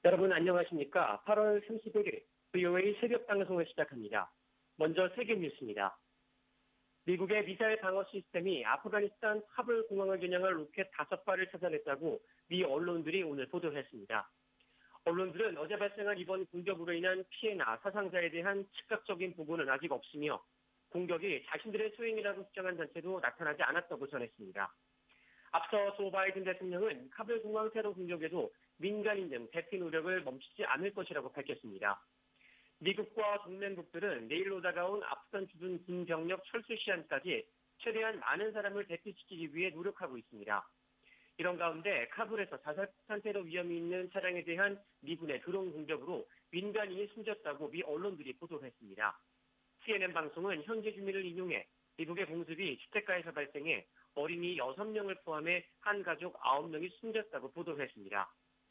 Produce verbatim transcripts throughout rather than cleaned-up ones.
여러분 안녕하십니까? 팔월 삼십일일 브이오에이 새벽 방송을 시작합니다. 먼저 세계 뉴스입니다. 미국의 미사일 방어 시스템이 아프가니스탄 카불 공항을 겨냥한 로켓 다섯 발을 찾아냈다고 미 언론들이 오늘 보도했습니다. 언론들은 어제 발생한 이번 공격으로 인한 피해나 사상자에 대한 즉각적인 보고는 아직 없으며 공격이 자신들의 소행이라고 주장한 단체도 나타나지 않았다고 전했습니다. 앞서 조 바이든 대통령은 카불 공항 테러 공격에도 민간인 등 대피 노력을 멈추지 않을 것이라고 밝혔습니다. 미국과 동맹국들은 내일로 다가온 아프간 주둔 군 병력 철수 시한까지 최대한 많은 사람을 대피시키기 위해 노력하고 있습니다. 이런 가운데 카불에서 자살폭탄 테러 위험이 있는 차량에 대한 미군의 드론 공격으로 민간인이 숨졌다고 미 언론들이 보도했습니다. 씨엔엔 방송은 현지 주민을 인용해 미국의 공습이 주택가에서 발생해 어린이 여섯 명을 포함해 한 가족 아홉 명이 숨졌다고 보도했습니다.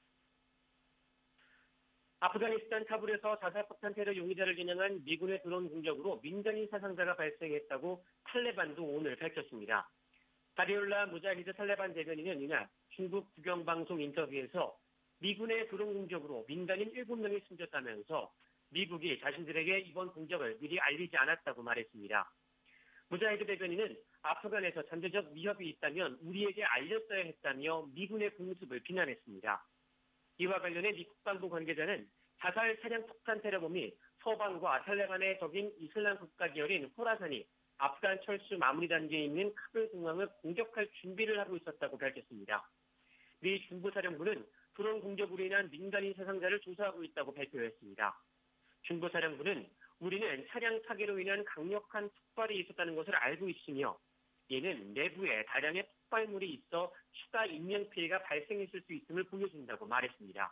아프가니스탄 카불에서 자살폭탄 테러 용의자를 겨냥한 미군의 드론 공격으로 민간인 사상자가 발생했다고 탈레반도 오늘 밝혔습니다. 다리올라 무자히드 탈레반 대변인은 이날 중국 국영방송 인터뷰에서 미군의 드론 공격으로 민간인 일곱 명이 숨졌다면서 미국이 자신들에게 이번 공격을 미리 알리지 않았다고 말했습니다. 무자히드 대변인은 아프간에서 잠재적 위협이 있다면 우리에게 알렸어야 했다며 미군의 공습을 비난했습니다. 이와 관련해 미 국방부 관계자는 자살 차량 폭탄 테러범이 서방과 탈레반의 적인 이슬람 국가 계열인 호라산이 아프간 철수 마무리 단계에 있는 카불 공항을 공격할 준비를 하고 있었다고 밝혔습니다. 미 중부사령부는 드론 공격으로 인한 민간인 사상자를 조사하고 있다고 발표했습니다. 중부사령부는 우리는 차량 파괴로 인한 강력한 폭발이 있었다는 것을 알고 있으며 이는 내부에 다량의 폭발물이 있어 추가 인명피해가 발생했을 수 있음을 보여준다고 말했습니다.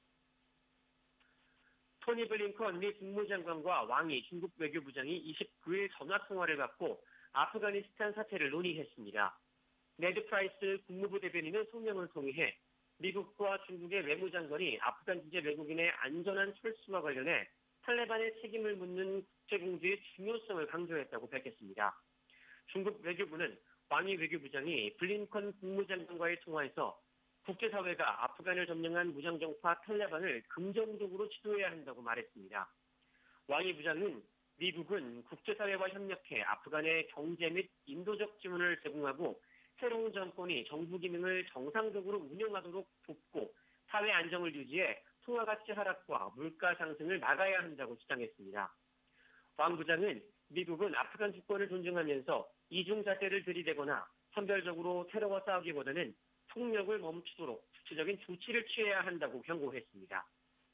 토니 블링컨 미 국무장관과 왕이 중국 외교부장이 이십구일 전화통화를 갖고 아프가니스탄 사태를 논의했습니다. 네드 프라이스 국무부 대변인은 성명을 통해 미국과 중국의 외무장관이 아프간 주재 외국인의 안전한 철수와 관련해 탈레반의 책임을 묻는 국제공조의 중요성을 강조했다고 밝혔습니다. 중국 외교부는 왕이 외교부장이 블링컨 국무장관과의 통화에서 국제사회가 아프간을 점령한 무장정파 탈레반을 긍정적으로 지도해야 한다고 말했습니다. 왕이 부장은 미국은 국제사회와 협력해 아프간의 경제 및 인도적 지원을 제공하고 새로운 정권이 정부 기능을 정상적으로 운영하도록 돕고 사회 안정을 유지해 통화가치 하락과 물가 상승을 막아야 한다고 주장했습니다. 왕 부장은 미국은 아프간 주권을 존중하면서 이중잣대를 들이대거나 선별적으로 테러와 싸우기보다는 폭력을 멈추도록 구체적인 조치를 취해야 한다고 경고했습니다.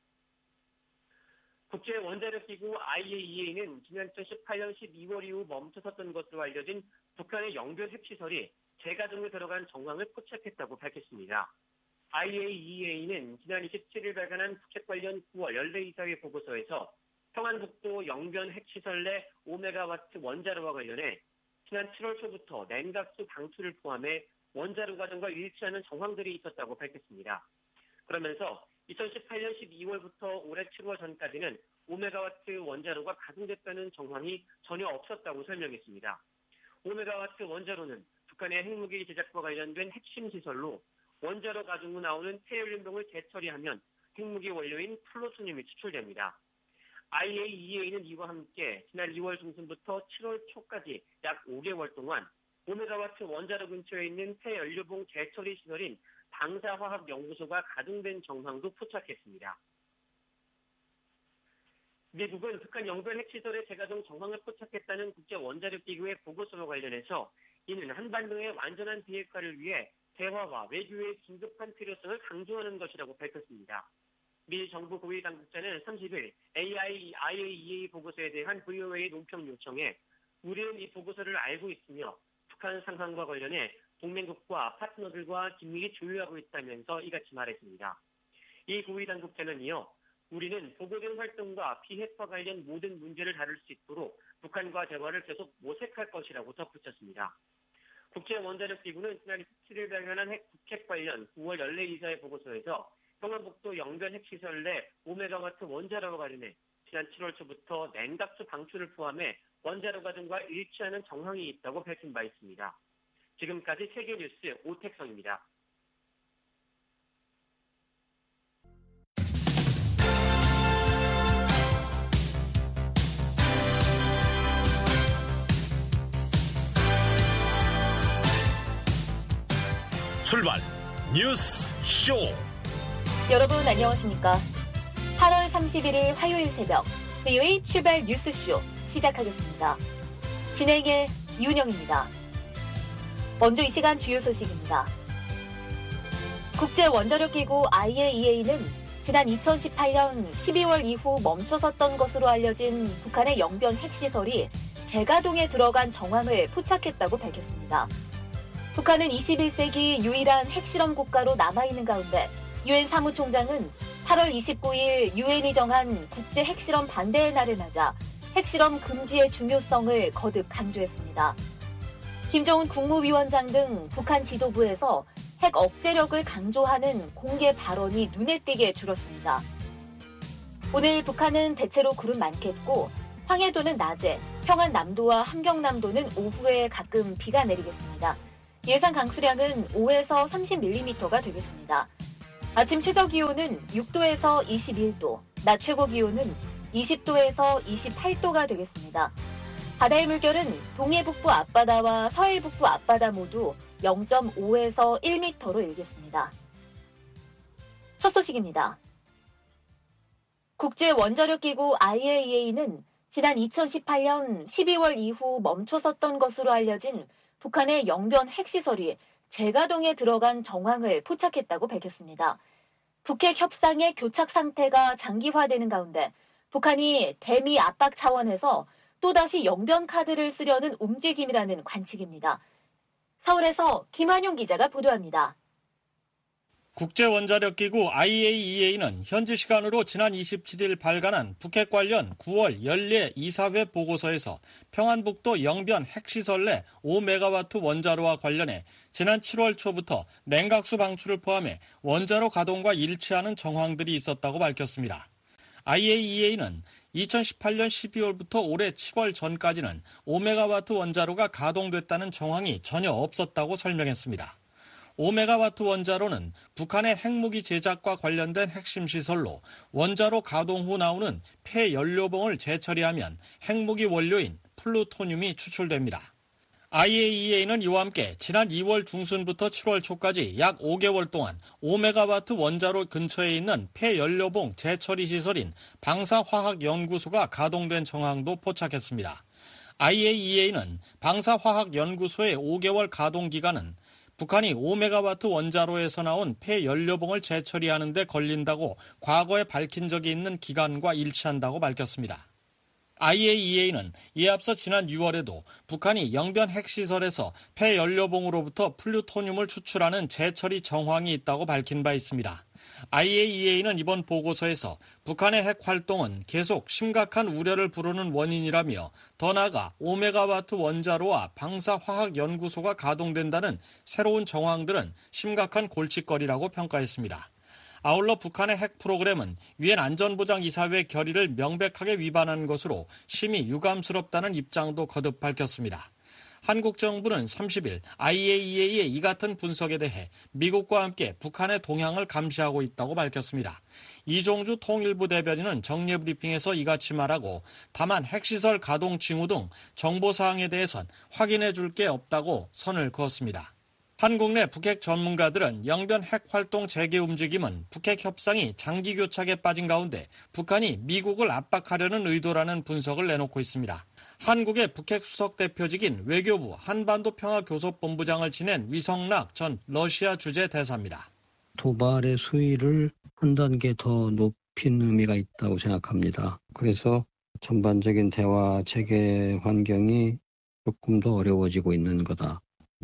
국제원자력기구 아이에이이에이는 지난 이천십팔년 십이월 이후 멈춰섰던 것으로 알려진 북한의 영변 핵시설이 재가동에 들어간 정황을 포착했다고 밝혔습니다. 아이에이이에이는 지난 이십칠일 발간한 북핵 관련 구월 연례이사회 보고서에서 평안북도 영변 핵시설 내 오 메가와트 원자로와 관련해 지난 칠월 초부터 냉각수 방출을 포함해 원자로 과정과 일치하는 정황들이 있었다고 밝혔습니다. 그러면서 이천십팔년 십이월부터 올해 칠월 전까지는 오 메가와트 원자로가 가동됐다는 정황이 전혀 없었다고 설명했습니다. 오 메가와트 원자로는 북한의 핵무기 제작과 관련된 핵심 시설로 원자로 가중 후 나오는 폐연륜동을 재처리하면 핵무기 원료인 플루토늄이 추출됩니다. 아이에이이에이는 이와 함께 지난 이월 중순부터 칠월 초까지 약 오 개월 동안 오 메가와트 원자로 근처에 있는 폐연료봉 재처리 시설인 방사화학연구소가 가동된 정황도 포착했습니다. 미국은 북한 영변 핵시설의 재가동 정황을 포착했다는 국제원자력기구의 보고서와 관련해서 이는 한반도의 완전한 비핵화를 위해 대화와 외교의 긴급한 필요성을 강조하는 것이라고 밝혔습니다. 미 정부 고위 당국자는 삼십일 아이에이이에이 보고서에 대한 브이오에이 논평 요청에 우리는 이 보고서를 알고 있으며 북한 상황과 관련해 동맹국과 파트너들과 긴밀히 조율하고 있다면서 이같이 말했습니다. 이 고위 당국자는 이어 우리는 보고된 활동과 비핵화 관련 모든 문제를 다룰 수 있도록 북한과 대화를 계속 모색할 것이라고 덧붙였습니다. 국제원자력기구는 지난 이십칠일 발간한 핵, 북핵 관련 구월 연례이사회 보고서에서 평안북도 영변 핵시설 내 오 메가와트 원자로와 관련해 지난 칠월 초부터 냉각수 방출을 포함해 원자로 과정과 일치하는 정황이 있다고 밝힌 바 있습니다. 지금까지 세계뉴스 오택성입니다. 출발 뉴스 쇼. 여러분 안녕하십니까? 팔월 삼십일일 화요일 새벽 비오에이 출발 뉴스 쇼 시작하겠습니다. 진행의 윤영입니다. 먼저 이 시간 주요 소식입니다. 국제원자력기구 아이에이이에이는 지난 이천십팔년 십이월 이후 멈춰섰던 것으로 알려진 북한의 영변 핵시설이 재가동에 들어간 정황을 포착했다고 밝혔습니다. 북한은 이십일세기 유일한 핵실험 국가로 남아있는 가운데 유엔 사무총장은 팔월 이십구일 유엔이 정한 국제 핵실험 반대의 날을 맞아 핵실험 금지의 중요성을 거듭 강조했습니다. 김정은 국무위원장 등 북한 지도부에서 핵 억제력을 강조하는 공개 발언이 눈에 띄게 줄었습니다. 오늘 북한은 대체로 구름 많겠고 황해도는 낮에, 평안남도와 함경남도는 오후에 가끔 비가 내리겠습니다. 예상 강수량은 오에서 삼십 밀리미터가 되겠습니다. 아침 최저기온은 육도에서 이십일도, 낮 최고기온은 이십도에서 이십팔도가 되겠습니다. 바다의 물결은 동해북부 앞바다와 서해북부 앞바다 모두 영점오에서 일 미터로 일겠습니다. 첫 소식입니다. 국제원자력기구 아이에이이에이는 지난 이천십팔년 십이월 이후 멈춰섰던 것으로 알려진 북한의 영변 핵시설이 재가동에 들어간 정황을 포착했다고 밝혔습니다. 북핵 협상의 교착 상태가 장기화되는 가운데 북한이 대미 압박 차원에서 또다시 영변 카드를 쓰려는 움직임이라는 관측입니다. 서울에서 김한용 기자가 보도합니다. 국제원자력기구 아이에이이에이는 현지 시간으로 지난 이십칠일 발간한 북핵 관련 구월 연례 이사회 보고서에서 평안북도 영변 핵시설 내 오 메가와트 원자로와 관련해 지난 칠월 초부터 냉각수 방출을 포함해 원자로 가동과 일치하는 정황들이 있었다고 밝혔습니다. 아이에이이에이는 이천십팔년 십이월부터 올해 칠월 전까지는 오 메가와트 원자로가 가동됐다는 정황이 전혀 없었다고 설명했습니다. 오 메가와트 원자로는 북한의 핵무기 제작과 관련된 핵심 시설로 원자로 가동 후 나오는 폐연료봉을 재처리하면 핵무기 원료인 플루토늄이 추출됩니다. 아이에이이에이는 이와 함께 지난 이월 중순부터 칠월 초까지 약 오 개월 동안 오 메가와트 원자로 근처에 있는 폐연료봉 재처리 시설인 방사화학연구소가 가동된 정황도 포착했습니다. 아이에이이에이는 방사화학연구소의 오 개월 가동 기간은 북한이 오 메가와트 원자로에서 나온 폐연료봉을 재처리하는 데 걸린다고 과거에 밝힌 적이 있는 기간과 일치한다고 밝혔습니다. 아이에이이에이는 이에 앞서 지난 유월에도 북한이 영변 핵시설에서 폐연료봉으로부터 플루토늄을 추출하는 재처리 정황이 있다고 밝힌 바 있습니다. 아이에이이에이는 이번 보고서에서 북한의 핵 활동은 계속 심각한 우려를 부르는 원인이라며 더 나아가 오 메가와트 원자로와 방사화학연구소가 가동된다는 새로운 정황들은 심각한 골칫거리라고 평가했습니다. 아울러 북한의 핵 프로그램은 유엔 안전보장이사회 결의를 명백하게 위반한 것으로 심히 유감스럽다는 입장도 거듭 밝혔습니다. 한국 정부는 삼십일 아이에이이에이의 이 같은 분석에 대해 미국과 함께 북한의 동향을 감시하고 있다고 밝혔습니다. 이종주 통일부 대변인은 정례 브리핑에서 이같이 말하고 다만 핵시설 가동 징후 등 정보사항에 대해선 확인해 줄 게 없다고 선을 그었습니다. 한국 내 북핵 전문가들은 영변 핵 활동 재개 움직임은 북핵 협상이 장기 교착에 빠진 가운데 북한이 미국을 압박하려는 의도라는 분석을 내놓고 있습니다. 한국의 북핵 수석 대표직인 외교부 한반도 평화교섭본부장을 지낸 위성락 전 러시아 주재 대사입니다. 도발의 수위를 한 단계 더 높인 의미가 있다고 생각합니다. 그래서 전반적인 대화 체계 환경이 조금 더 어려워지고 있는 거다.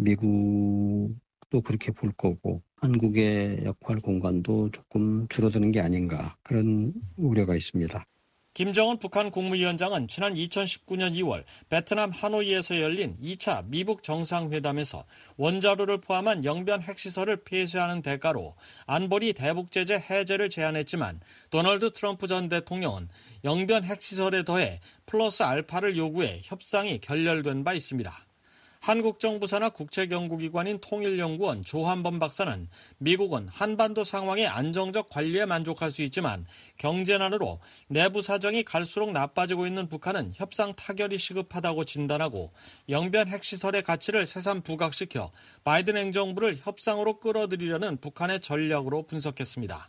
미국도 그렇게 볼 거고 한국의 역할 공간도 조금 줄어드는 게 아닌가 그런 우려가 있습니다. 김정은 북한 국무위원장은 지난 이천십구년 이월 베트남 하노이에서 열린 이 차 미북 정상회담에서 원자로를 포함한 영변 핵시설을 폐쇄하는 대가로 안보리 대북제재 해제를 제안했지만 도널드 트럼프 전 대통령은 영변 핵시설에 더해 플러스 알파를 요구해 협상이 결렬된 바 있습니다. 한국 정부 산하 국책연구기관인 통일연구원 조한범 박사는 미국은 한반도 상황의 안정적 관리에 만족할 수 있지만 경제난으로 내부 사정이 갈수록 나빠지고 있는 북한은 협상 타결이 시급하다고 진단하고 영변 핵시설의 가치를 새삼 부각시켜 바이든 행정부를 협상으로 끌어들이려는 북한의 전략으로 분석했습니다.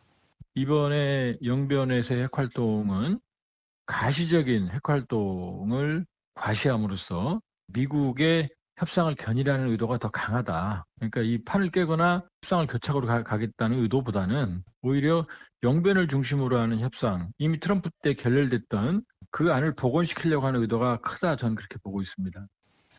이번에 영변에서의 핵활동은 가시적인 핵활동을 과시함으로써 미국의 협상을 견인하는 의도가 더 강하다. 그러니까 이 판을 깨거나 협상을 교착으로 가, 가겠다는 의도보다는 오히려 영변을 중심으로 하는 협상, 이미 트럼프 때 결렬됐던 그 안을 복원시키려고 하는 의도가 크다, 저는 그렇게 보고 있습니다.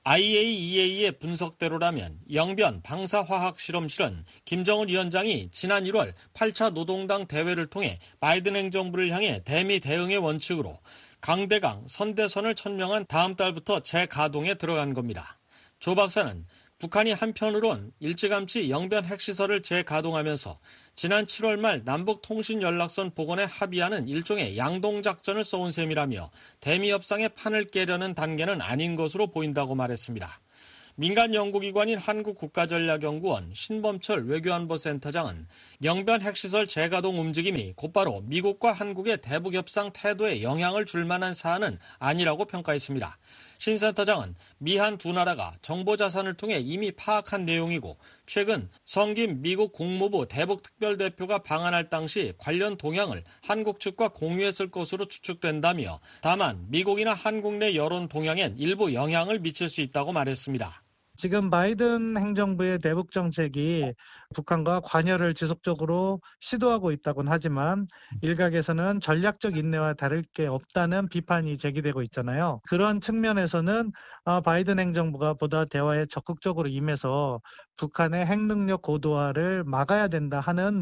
아이에이이에이의 분석대로라면 영변 방사화학실험실은 김정은 위원장이 지난 일월 팔 차 노동당 대회를 통해 바이든 행정부를 향해 대미 대응의 원칙으로 강대강, 선대선을 천명한 다음 달부터 재가동에 들어간 겁니다. 조 박사는 북한이 한편으론 일찌감치 영변 핵시설을 재가동하면서 지난 칠월 말 남북통신연락선 복원에 합의하는 일종의 양동작전을 써온 셈이라며 대미 협상의 판을 깨려는 단계는 아닌 것으로 보인다고 말했습니다. 민간 연구기관인 한국국가전략연구원 신범철 외교안보센터장은 영변 핵시설 재가동 움직임이 곧바로 미국과 한국의 대북협상 태도에 영향을 줄 만한 사안은 아니라고 평가했습니다. 신 센터장은 미한 두 나라가 정보자산을 통해 이미 파악한 내용이고 최근 성김 미국 국무부 대북특별대표가 방한할 당시 관련 동향을 한국 측과 공유했을 것으로 추측된다며 다만 미국이나 한국 내 여론 동향엔 일부 영향을 미칠 수 있다고 말했습니다. 지금 바이든 행정부의 대북 정책이 북한과 관여를 지속적으로 시도하고 있다고는 하지만 일각에서는 전략적 인내와 다를 게 없다는 비판이 제기되고 있잖아요. 그런 측면에서는 바이든 행정부가 보다 대화에 적극적으로 임해서 북한의 핵능력 고도화를 막아야 된다 하는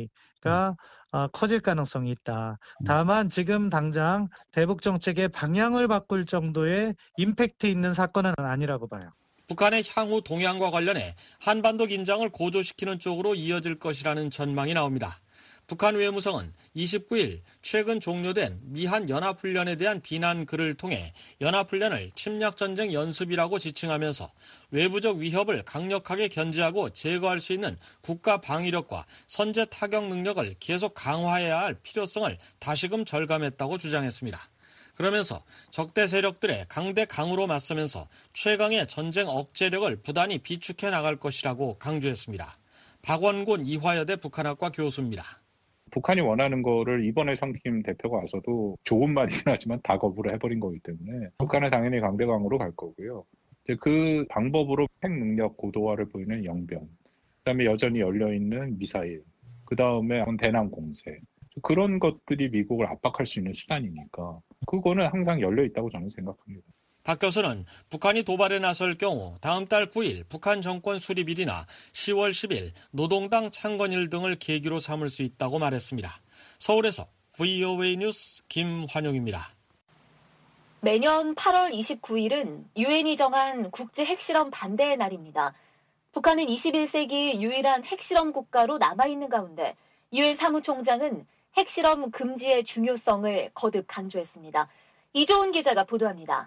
목소리가 커질 가능성이 있다. 다만 지금 당장 대북 정책의 방향을 바꿀 정도의 임팩트 있는 사건은 아니라고 봐요. 북한의 향후 동향과 관련해 한반도 긴장을 고조시키는 쪽으로 이어질 것이라는 전망이 나옵니다. 북한 외무성은 이십구 일 최근 종료된 미한 연합훈련에 대한 비난 글을 통해 연합훈련을 침략전쟁 연습이라고 지칭하면서 외부적 위협을 강력하게 견제하고 제거할 수 있는 국가 방위력과 선제 타격 능력을 계속 강화해야 할 필요성을 다시금 절감했다고 주장했습니다. 그러면서 적대 세력들의 강대 강으로 맞서면서 최강의 전쟁 억제력을 부단히 비축해 나갈 것이라고 강조했습니다. 박원곤 이화여대 북한학과 교수입니다. 북한이 원하는 거를 이번에 성김 대표가 와서도 좋은 말이긴 하지만 다 거부를 해버린 거기 때문에 북한은 당연히 강대강으로 갈 거고요. 그 방법으로 핵 능력 고도화를 보이는 영변, 그다음에 여전히 열려있는 미사일, 그다음에 대남 공세, 그런 것들이 미국을 압박할 수 있는 수단이니까 그거는 항상 열려있다고 저는 생각합니다. 박 교수는 북한이 도발에 나설 경우 다음 달 구 일 북한 정권 수립일이나 시월 십일 노동당 창건일 등을 계기로 삼을 수 있다고 말했습니다. 서울에서 브이오에이 뉴스 김환용입니다. 매년 팔월 이십구일은 유엔이 정한 국제 핵실험 반대의 날입니다. 북한은 이십일 세기 유일한 핵실험 국가로 남아있는 가운데 유엔 사무총장은 핵실험 금지의 중요성을 거듭 강조했습니다. 이조은 기자가 보도합니다.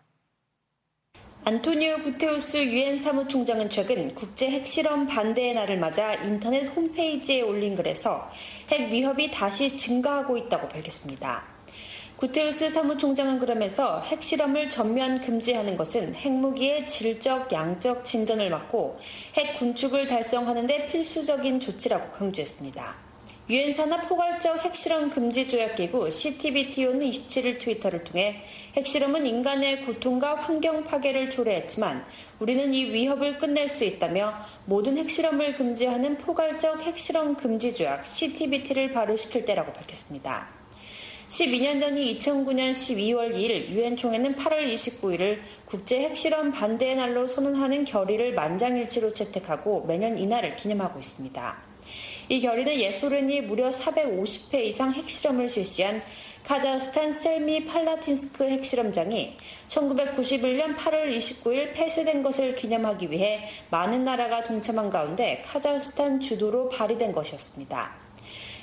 안토니오 구테우스 유엔 사무총장은 최근 국제 핵실험 반대의 날을 맞아 인터넷 홈페이지에 올린 글에서 핵 위협이 다시 증가하고 있다고 밝혔습니다. 구테우스 사무총장은 그러면서 핵실험을 전면 금지하는 것은 핵무기의 질적, 양적 진전을 막고 핵 군축을 달성하는 데 필수적인 조치라고 강조했습니다. 유엔 산하 포괄적 핵실험 금지 조약기구 씨티비티오는 이십칠 일 트위터를 통해 핵실험은 인간의 고통과 환경 파괴를 초래했지만 우리는 이 위협을 끝낼 수 있다며 모든 핵실험을 금지하는 포괄적 핵실험 금지 조약 씨티비티를 발효시킬 때라고 밝혔습니다. 십이 년 전인 이천구 년 십이월 이일 유엔 총회는 팔월 이십구일을 국제 핵실험 반대의 날로 선언하는 결의를 만장일치로 채택하고 매년 이날을 기념하고 있습니다. 이 결의는 옛소련이 무려 사백오십 회 이상 핵실험을 실시한 카자흐스탄 셀미 팔라틴스크 핵실험장이 천구백구십일 년 팔월 이십구일 폐쇄된 것을 기념하기 위해 많은 나라가 동참한 가운데 카자흐스탄 주도로 발의된 것이었습니다.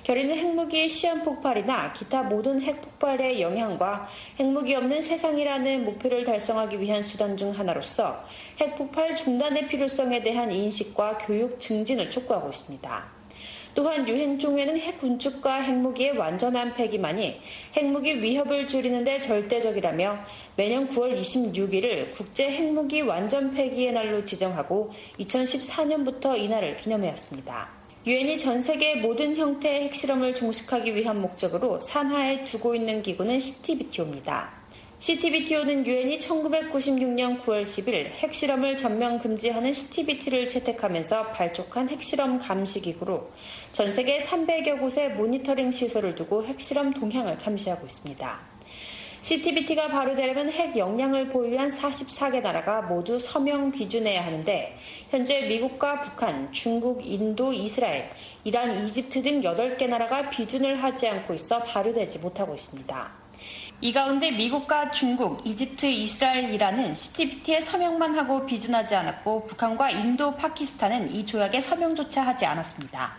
결의는 핵무기 시험 폭발이나 기타 모든 핵 폭발의 영향과 핵무기 없는 세상이라는 목표를 달성하기 위한 수단 중 하나로서 핵 폭발 중단의 필요성에 대한 인식과 교육 증진을 촉구하고 있습니다. 또한 유엔 총회는 핵 군축과 핵무기의 완전한 폐기만이 핵무기 위협을 줄이는 데 절대적이라며 매년 구월 이십육일을 국제 핵무기 완전 폐기의 날로 지정하고 이천십사년부터 이날을 기념해왔습니다. 유엔이 전 세계 모든 형태의 핵실험을 종식하기 위한 목적으로 산하에 두고 있는 기구는 씨티비티오입니다. 씨티비티오는 유엔이 천구백구십육년 구월 십일 핵실험을 전면 금지하는 씨티비티를 채택하면서 발족한 핵실험 감시기구로 전 세계 삼백여 곳에 모니터링 시설을 두고 핵실험 동향을 감시하고 있습니다. 씨티비티가 발효되려면 핵 역량을 보유한 사십사 개 나라가 모두 서명 비준해야 하는데 현재 미국과 북한, 중국, 인도, 이스라엘, 이란, 이집트 등 여덟 개 나라가 비준을 하지 않고 있어 발효되지 못하고 있습니다. 이 가운데 미국과 중국, 이집트, 이스라엘, 이란은 씨티비티에 서명만 하고 비준하지 않았고 북한과 인도, 파키스탄은 이 조약에 서명조차 하지 않았습니다.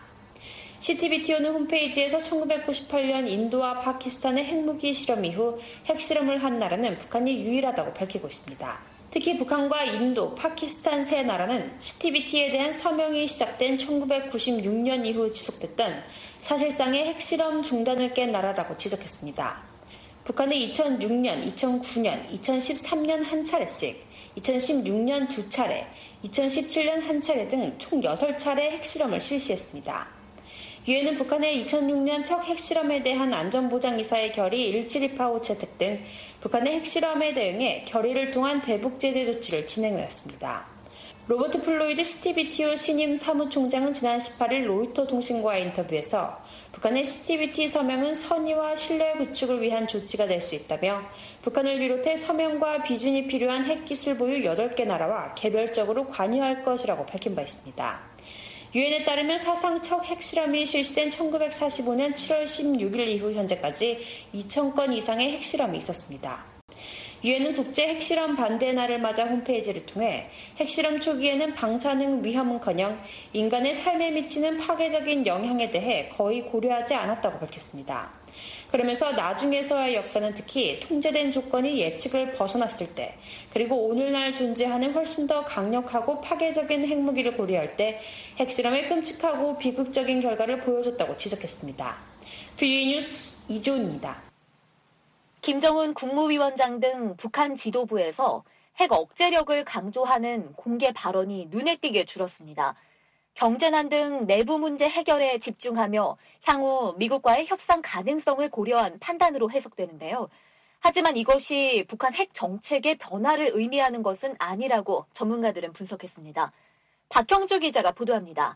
씨티비티오는 홈페이지에서 천구백구십팔년 인도와 파키스탄의 핵무기 실험 이후 핵실험을 한 나라는 북한이 유일하다고 밝히고 있습니다. 특히 북한과 인도, 파키스탄 세 나라는 씨티비티에 대한 서명이 시작된 천구백구십육년 이후 지속됐던 사실상의 핵실험 중단을 깬 나라라고 지적했습니다. 북한은 이천육년, 이천구년, 이천십삼년 한 차례씩, 이천십육년 두 차례, 이천십칠년 한 차례 등 총 여섯 차례 핵실험을 실시했습니다. 유엔은 북한의 이천육년 첫 핵실험에 대한 안전보장이사의 결의 일칠이팔오 채택 등 북한의 핵실험에 대응해 결의를 통한 대북 제재 조치를 진행해왔습니다. 로버트 플로이드 씨티비티오 신임 사무총장은 지난 십팔일 로이터 통신과의 인터뷰에서 북한의 씨티비티 서명은 선의와 신뢰 구축을 위한 조치가 될 수 있다며 북한을 비롯해 서명과 비준이 필요한 핵기술 보유 여덟 개 나라와 개별적으로 관여할 것이라고 밝힌 바 있습니다. 유엔에 따르면 사상 첫 핵실험이 실시된 천구백사십오년 칠월 십육일 이후 현재까지 이천 건 이상의 핵실험이 있었습니다. 유엔은 국제 핵실험 반대 날을 맞아 홈페이지를 통해 핵실험 초기에는 방사능 위험은커녕 인간의 삶에 미치는 파괴적인 영향에 대해 거의 고려하지 않았다고 밝혔습니다. 그러면서 나중에서의 역사는 특히 통제된 조건이 예측을 벗어났을 때 그리고 오늘날 존재하는 훨씬 더 강력하고 파괴적인 핵무기를 고려할 때 핵실험의 끔찍하고 비극적인 결과를 보여줬다고 지적했습니다. 뷰이 뉴스 이조은입니다. 김정은 국무위원장 등 북한 지도부에서 핵 억제력을 강조하는 공개 발언이 눈에 띄게 줄었습니다. 경제난 등 내부 문제 해결에 집중하며 향후 미국과의 협상 가능성을 고려한 판단으로 해석되는데요. 하지만 이것이 북한 핵 정책의 변화를 의미하는 것은 아니라고 전문가들은 분석했습니다. 박형주 기자가 보도합니다.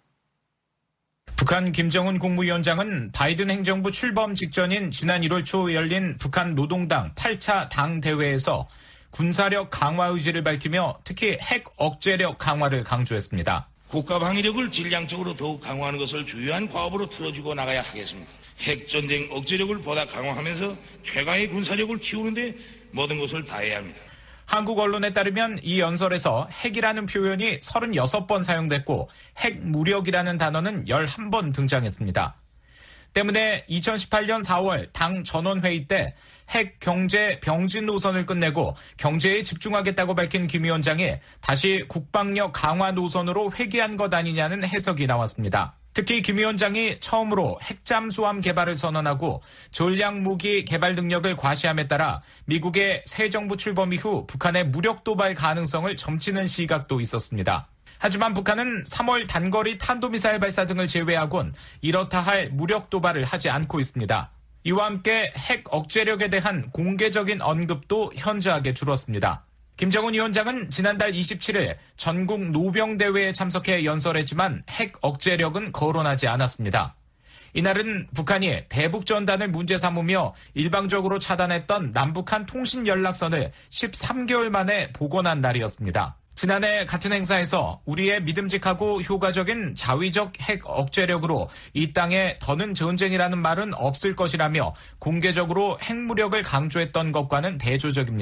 북한 김정은 국무위원장은 바이든 행정부 출범 직전인 지난 일월 초 열린 북한 노동당 팔 차 당대회에서 군사력 강화 의지를 밝히며 특히 핵 억제력 강화를 강조했습니다. 국가 방위력을 질량적으로 더욱 강화하는 것을 주요한 과업으로 틀어주고 나가야 하겠습니다. 핵전쟁 억제력을 보다 강화하면서 최강의 군사력을 키우는 데 모든 것을 다해야 합니다. 한국 언론에 따르면 이 연설에서 핵이라는 표현이 서른여섯 번 사용됐고 핵무력이라는 단어는 열한 번 등장했습니다. 때문에 이천십팔년 사월 당 전원회의 때 핵 경제 병진 노선을 끝내고 경제에 집중하겠다고 밝힌 김 위원장이 다시 국방력 강화 노선으로 회귀한 것 아니냐는 해석이 나왔습니다. 특히 김 위원장이 처음으로 핵잠수함 개발을 선언하고 전략무기 개발 능력을 과시함에 따라 미국의 새 정부 출범 이후 북한의 무력 도발 가능성을 점치는 시각도 있었습니다. 하지만 북한은 삼월 단거리 탄도미사일 발사 등을 제외하곤 이렇다 할 무력 도발을 하지 않고 있습니다. 이와 함께 핵 억제력에 대한 공개적인 언급도 현저하게 줄었습니다. 김정은 위원장은 지난달 이십칠일 전국 노병대회에 참석해 연설했지만 핵 억제력은 거론하지 않았습니다. 이날은 북한이 대북전단을 문제 삼으며 일방적으로 차단했던 남북한 통신 연락선을 십삼 개월 만에 복원한 날이었습니다. 지난해 같은 행사에서 우리의 믿음직하고 효과적인 자위적 핵 억제력으로 이 땅에 더는 전쟁이라는 말은 없을 것이라며 공개적으로 핵무력을 강조했던 것과는 대조적입니다.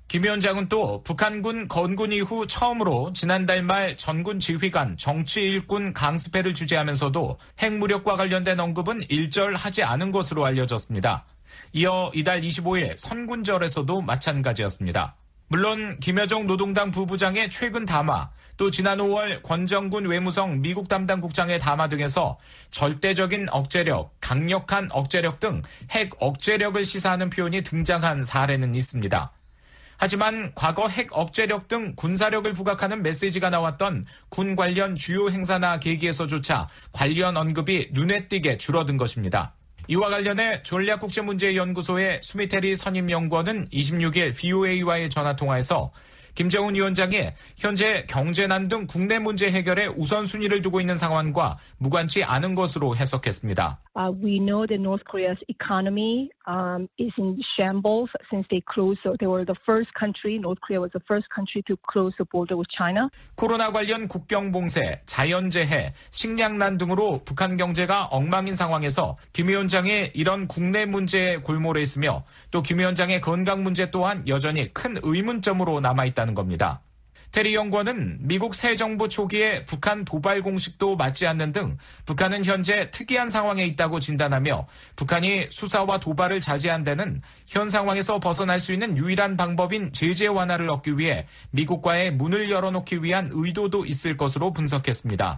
김 위원장은 또 북한군 건군 이후 처음으로 지난달 말 전군 지휘관 정치 일꾼 강습회를 주재하면서도 핵무력과 관련된 언급은 일절하지 않은 것으로 알려졌습니다. 이어 이달 이십오일 선군절에서도 마찬가지였습니다. 물론 김여정 노동당 부부장의 최근 담화, 또 지난 오월 권정군 외무성 미국 담당 국장의 담화 등에서 절대적인 억제력, 강력한 억제력 등 핵 억제력을 시사하는 표현이 등장한 사례는 있습니다. 하지만 과거 핵 억제력 등 군사력을 부각하는 메시지가 나왔던 군 관련 주요 행사나 계기에서조차 관련 언급이 눈에 띄게 줄어든 것입니다. 이와 관련해 전략국제문제연구소의 수미테리 선임연구원은 이십육일 브이오에이와의 전화통화에서 김정은 위원장이 현재 경제난 등 국내 문제 해결에 우선순위를 두고 있는 상황과 무관치 않은 것으로 해석했습니다. Uh, we know that North Korea's economy um, is in shambles since they closed. So they were the first country. North Korea was the first country to close the border with China. 코로나 관련 국경 봉쇄, 자연재해, 식량난 등으로 북한 경제가 엉망인 상황에서 김 위원장이 이런 국내 문제에 골몰해 있으며 또 김 위원장의 건강 문제 또한 여전히 큰 의문점으로 남아있다는 겁니다. 테리 연구원은 미국 새 정부 초기에 북한 도발 공식도 맞지 않는 등 북한은 현재 특이한 상황에 있다고 진단하며 북한이 수사와 도발을 자제한 데는 현 상황에서 벗어날 수 있는 유일한 방법인 제재 완화를 얻기 위해 미국과의 문을 열어놓기 위한 의도도 있을 것으로 분석했습니다.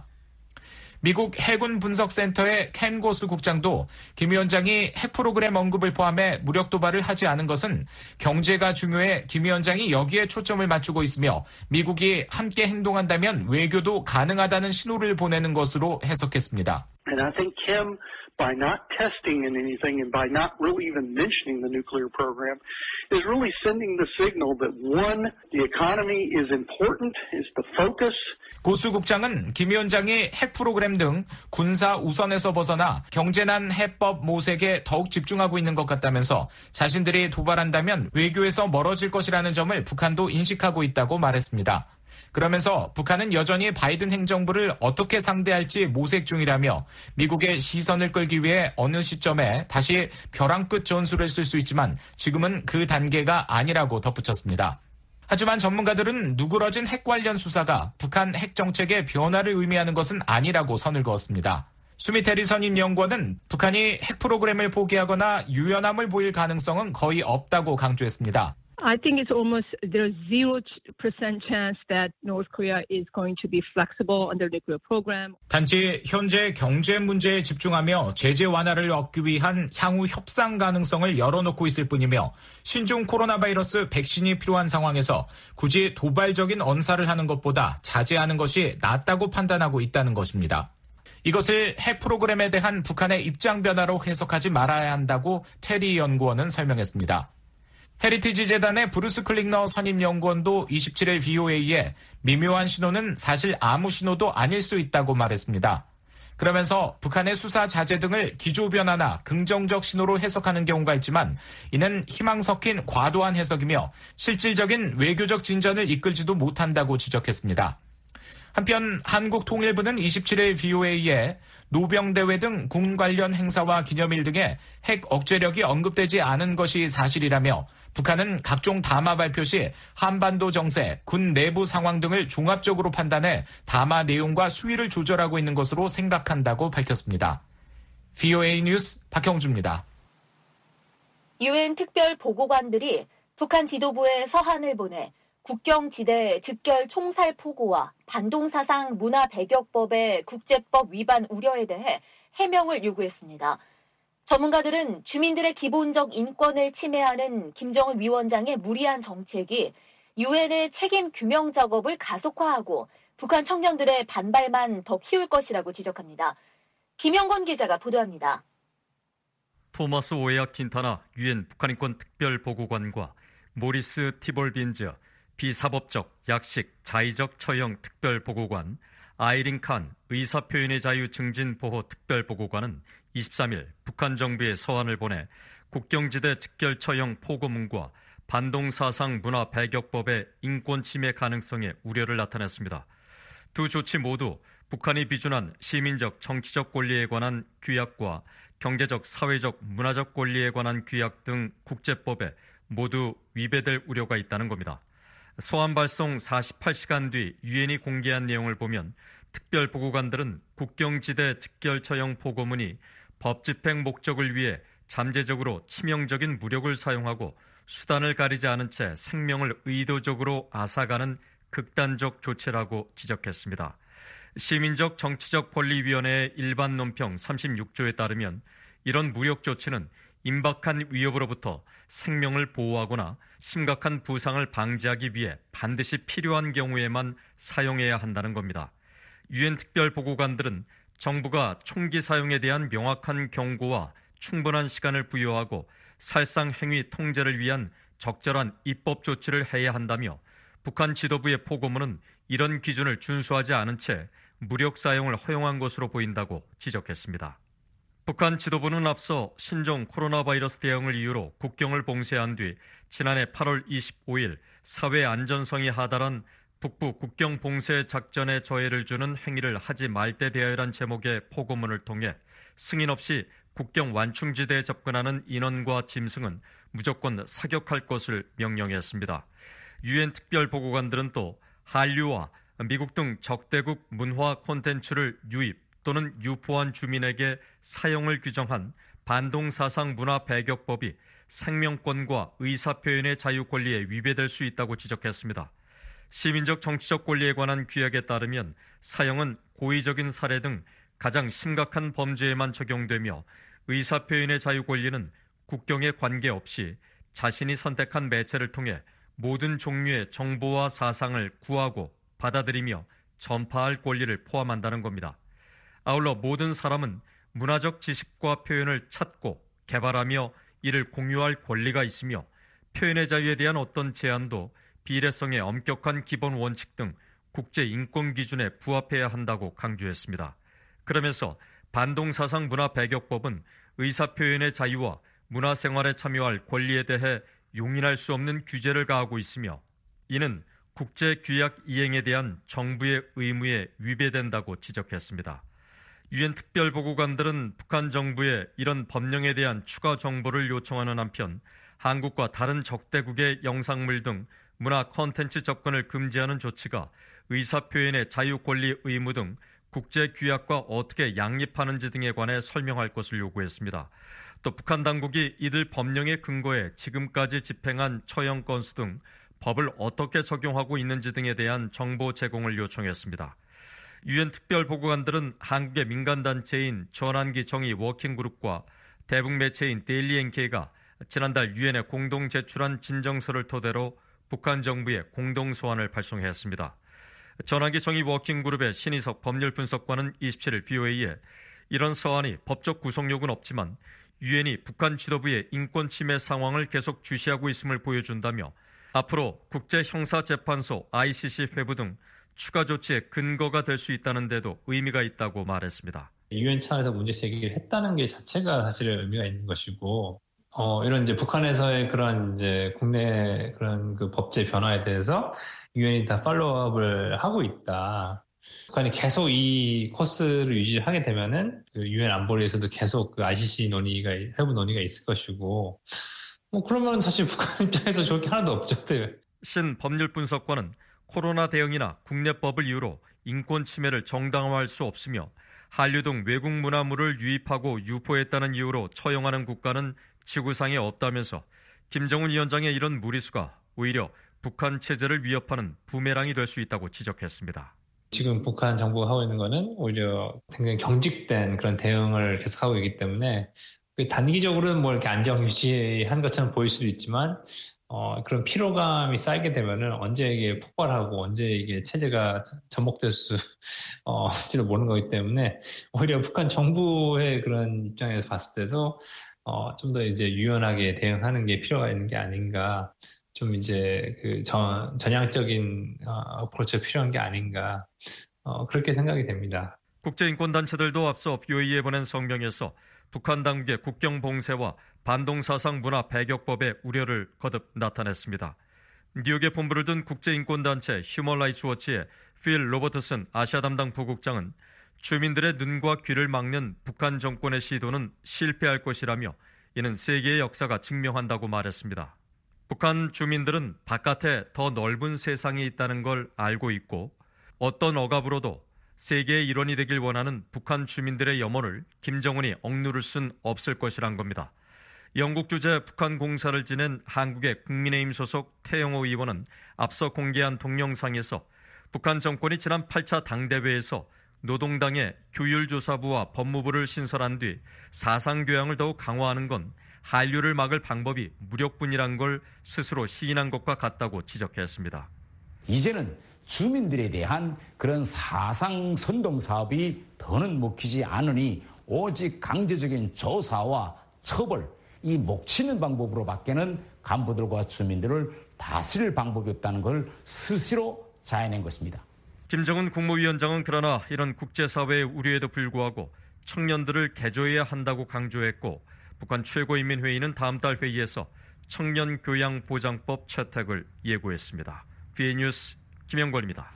미국 해군 분석센터의 켄 고스 국장도 김 위원장이 핵 프로그램 언급을 포함해 무력 도발을 하지 않은 것은 경제가 중요해 김 위원장이 여기에 초점을 맞추고 있으며 미국이 함께 행동한다면 외교도 가능하다는 신호를 보내는 것으로 해석했습니다. And I think Kim, by not testing in anything and by not really even mentioning the nuclear program, is really sending the signal that one, the economy is important, is the focus. 고수 국장은 김 위원장이 핵 프로그램 등 군사 우선에서 벗어나 경제난 해법 모색에 더욱 집중하고 있는 것 같다면서 자신들이 도발한다면 외교에서 멀어질 것이라는 점을 북한도 인식하고 있다고 말했습니다. 그러면서 북한은 여전히 바이든 행정부를 어떻게 상대할지 모색 중이라며 미국의 시선을 끌기 위해 어느 시점에 다시 벼랑 끝 전술을 쓸 수 있지만 지금은 그 단계가 아니라고 덧붙였습니다. 하지만 전문가들은 누그러진 핵 관련 수사가 북한 핵 정책의 변화를 의미하는 것은 아니라고 선을 그었습니다. 수미테리 선임 연구원은 북한이 핵 프로그램을 포기하거나 유연함을 보일 가능성은 거의 없다고 강조했습니다. I think it's almost there's zero percent chance that North Korea is going to be flexible on their nuclear program. 단지 현재 경제 문제에 집중하며 제재 완화를 얻기 위한 향후 협상 가능성을 열어놓고 있을 뿐이며 신종 코로나 바이러스 백신이 필요한 상황에서 굳이 도발적인 언사를 하는 것보다 자제하는 것이 낫다고 판단하고 있다는 것입니다. 이것을 핵 프로그램에 대한 북한의 입장 변화로 해석하지 말아야 한다고 테리 연구원은 설명했습니다. 헤리티지 재단의 브루스 클링너 선임연구원도 이십칠일 브이오에이에 미묘한 신호는 사실 아무 신호도 아닐 수 있다고 말했습니다. 그러면서 북한의 수사 자제 등을 기조변화나 긍정적 신호로 해석하는 경우가 있지만 이는 희망 섞인 과도한 해석이며 실질적인 외교적 진전을 이끌지도 못한다고 지적했습니다. 한편 한국통일부는 이십칠일 브이오에이에 노병대회 등 군 관련 행사와 기념일 등에 핵 억제력이 언급되지 않은 것이 사실이라며 북한은 각종 담화 발표 시 한반도 정세, 군 내부 상황 등을 종합적으로 판단해 담화 내용과 수위를 조절하고 있는 것으로 생각한다고 밝혔습니다. 브이오에이 뉴스 박형주입니다. 유엔 특별 보고관들이 북한 지도부에 서한을 보내 국경지대 즉결 총살 포고와 반동사상 문화 배격법의 국제법 위반 우려에 대해 해명을 요구했습니다. 전문가들은 주민들의 기본적 인권을 침해하는 김정은 위원장의 무리한 정책이 유엔의 책임 규명 작업을 가속화하고 북한 청년들의 반발만 더 키울 것이라고 지적합니다. 김영건 기자가 보도합니다. 토마스 오에아 킨타나 유엔 북한인권 특별보고관과 모리스 티볼빈즈 비사법적, 약식, 자의적 처형 특별보고관, 아이린 칸 의사표현의 자유 증진 보호 특별보고관은 이십삼일 북한 정부에 서한을 보내 국경지대 즉결 처형 포고문과 반동사상 문화 배격법의 인권 침해 가능성에 우려를 나타냈습니다. 두 조치 모두 북한이 비준한 시민적, 정치적 권리에 관한 규약과 경제적, 사회적, 문화적 권리에 관한 규약 등 국제법에 모두 위배될 우려가 있다는 겁니다. 소환 발송 사십팔 시간 뒤 유엔이 공개한 내용을 보면 특별보고관들은 국경지대 직결처형 포고문이 법 집행 목적을 위해 잠재적으로 치명적인 무력을 사용하고 수단을 가리지 않은 채 생명을 의도적으로 앗아가는 극단적 조치라고 지적했습니다. 시민적 정치적 권리위원회의 일반 논평 삼십육 조에 따르면 이런 무력 조치는 임박한 위협으로부터 생명을 보호하거나 심각한 부상을 방지하기 위해 반드시 필요한 경우에만 사용해야 한다는 겁니다. 유엔 특별보고관들은 정부가 총기 사용에 대한 명확한 경고와 충분한 시간을 부여하고 살상 행위 통제를 위한 적절한 입법 조치를 해야 한다며 북한 지도부의 포고문은 이런 기준을 준수하지 않은 채 무력 사용을 허용한 것으로 보인다고 지적했습니다. 북한 지도부는 앞서 신종 코로나 바이러스 대응을 이유로 국경을 봉쇄한 뒤 지난해 팔월 이십오일 사회 안전성이 하달한 북부 국경 봉쇄 작전에 저해를 주는 행위를 하지 말 때 대하여란 제목의 포고문을 통해 승인 없이 국경 완충지대에 접근하는 인원과 짐승은 무조건 사격할 것을 명령했습니다. 유엔 특별보고관들은 또 한류와 미국 등 적대국 문화 콘텐츠를 유입 또는 유포한 주민에게 사용을 규정한 반동사상 문화 배격법이 생명권과 의사표현의 자유 권리에 위배될 수 있다고 지적했습니다. 시민적 정치적 권리에 관한 규약에 따르면 사형은 고의적인 살해 등 가장 심각한 범죄에만 적용되며 의사표현의 자유 권리는 국경에 관계없이 자신이 선택한 매체를 통해 모든 종류의 정보와 사상을 구하고 받아들이며 전파할 권리를 포함한다는 겁니다. 아울러 모든 사람은 문화적 지식과 표현을 찾고 개발하며 이를 공유할 권리가 있으며 표현의 자유에 대한 어떤 제한도 비례성의 엄격한 기본 원칙 등 국제 인권 기준에 부합해야 한다고 강조했습니다. 그러면서 반동사상 문화 배격법은 의사표현의 자유와 문화생활에 참여할 권리에 대해 용인할 수 없는 규제를 가하고 있으며 이는 국제규약 이행에 대한 정부의 의무에 위배된다고 지적했습니다. 유엔 특별보고관들은 북한 정부에 이런 법령에 대한 추가 정보를 요청하는 한편 한국과 다른 적대국의 영상물 등 문화 콘텐츠 접근을 금지하는 조치가 의사표현의 자유 권리 의무 등 국제규약과 어떻게 양립하는지 등에 관해 설명할 것을 요구했습니다. 또 북한 당국이 이들 법령의 근거에 지금까지 집행한 처형 건수 등 법을 어떻게 적용하고 있는지 등에 대한 정보 제공을 요청했습니다. 유엔 특별보고관들은 한국의 민간단체인 전환기 정의 워킹그룹과 대북 매체인 데일리엔케이가 지난달 유엔에 공동 제출한 진정서를 토대로 북한 정부에 공동 소환을 발송했습니다. 전환기 정의 워킹그룹의 신희석 법률분석관은 이십칠일 브이오에이에 이런 서한이 법적 구속력은 없지만 유엔이 북한 지도부의 인권 침해 상황을 계속 주시하고 있음을 보여준다며 앞으로 국제형사재판소 아이씨씨 회부 등 추가 조치의 근거가 될 수 있다는 데도 의미가 있다고 말했습니다. 유엔 차원에서 문제 제기를 했다는 게 자체가 사실은 의미가 있는 것이고, 어, 이런 이제 북한에서의 그런 이제 국내 그런 그 법제 변화에 대해서 유엔이 다 팔로우업을 하고 있다. 북한이 계속 이 코스를 유지하게 되면은 그 유엔 안보리에서도 계속 그 아이씨씨 논의가, 회부 논의가 있을 것이고, 뭐 그러면 사실 북한 입장에서 좋을 게 하나도 없죠. 신 법률분석관은 코로나 대응이나 국내법을 이유로 인권 침해를 정당화할 수 없으며 한류 등 외국 문화물을 유입하고 유포했다는 이유로 처형하는 국가는 지구상에 없다면서 김정은 위원장의 이런 무리수가 오히려 북한 체제를 위협하는 부메랑이 될 수 있다고 지적했습니다. 지금 북한 정부가 하고 있는 거는 오히려 굉장히 경직된 그런 대응을 계속하고 있기 때문에 단기적으로는 뭐 이렇게 안정 유지한 것처럼 보일 수도 있지만 어, 그런 피로감이 쌓이게 되면은 언제 이게 폭발하고 언제 이게 체제가 접목될 수, 어, 지도 모르는 거기 때문에 오히려 북한 정부의 그런 입장에서 봤을 때도, 어, 좀 더 이제 유연하게 대응하는 게 필요가 있는 게 아닌가, 좀 이제 그 전, 전향적인, 어, 어프로치가 필요한 게 아닌가, 어, 그렇게 생각이 됩니다. 국제인권단체들도 앞서 브이오에이에 보낸 성명에서 북한 당국의 국경 봉쇄와 반동사상 문화 배격법의 우려를 거듭 나타냈습니다. 뉴욕에 본부를 둔 국제인권단체 휴먼 라이츠 워치의 필 로버트슨 아시아 담당 부국장은 주민들의 눈과 귀를 막는 북한 정권의 시도는 실패할 것이라며 이는 세계의 역사가 증명한다고 말했습니다. 북한 주민들은 바깥에 더 넓은 세상이 있다는 걸 알고 있고 어떤 억압으로도 세계의 일원이 되길 원하는 북한 주민들의 염원을 김정은이 억누를 순 없을 것이란 겁니다. 영국 주재 북한 공사를 지낸 한국의 국민의힘 소속 태영호 의원은 앞서 공개한 동영상에서 북한 정권이 지난 팔 차 당대회에서 노동당의 규율조사부와 법무부를 신설한 뒤 사상교양을 더욱 강화하는 건 한류를 막을 방법이 무력뿐이란 걸 스스로 시인한 것과 같다고 지적했습니다. 이제는 주민들에 대한 그런 사상 선동 사업이 더는 먹히지 않으니 오직 강제적인 조사와 처벌, 이 목치는 방법으로 밖에는 간부들과 주민들을 다스릴 방법이 없다는 걸 스스로 자해낸 것입니다. 김정은 국무위원장은 그러나 이런 국제사회의 우려에도 불구하고 청년들을 개조해야 한다고 강조했고 북한 최고인민회의는 다음 달 회의에서 청년교양보장법 채택을 예고했습니다. 비에이 뉴스 김영권입니다.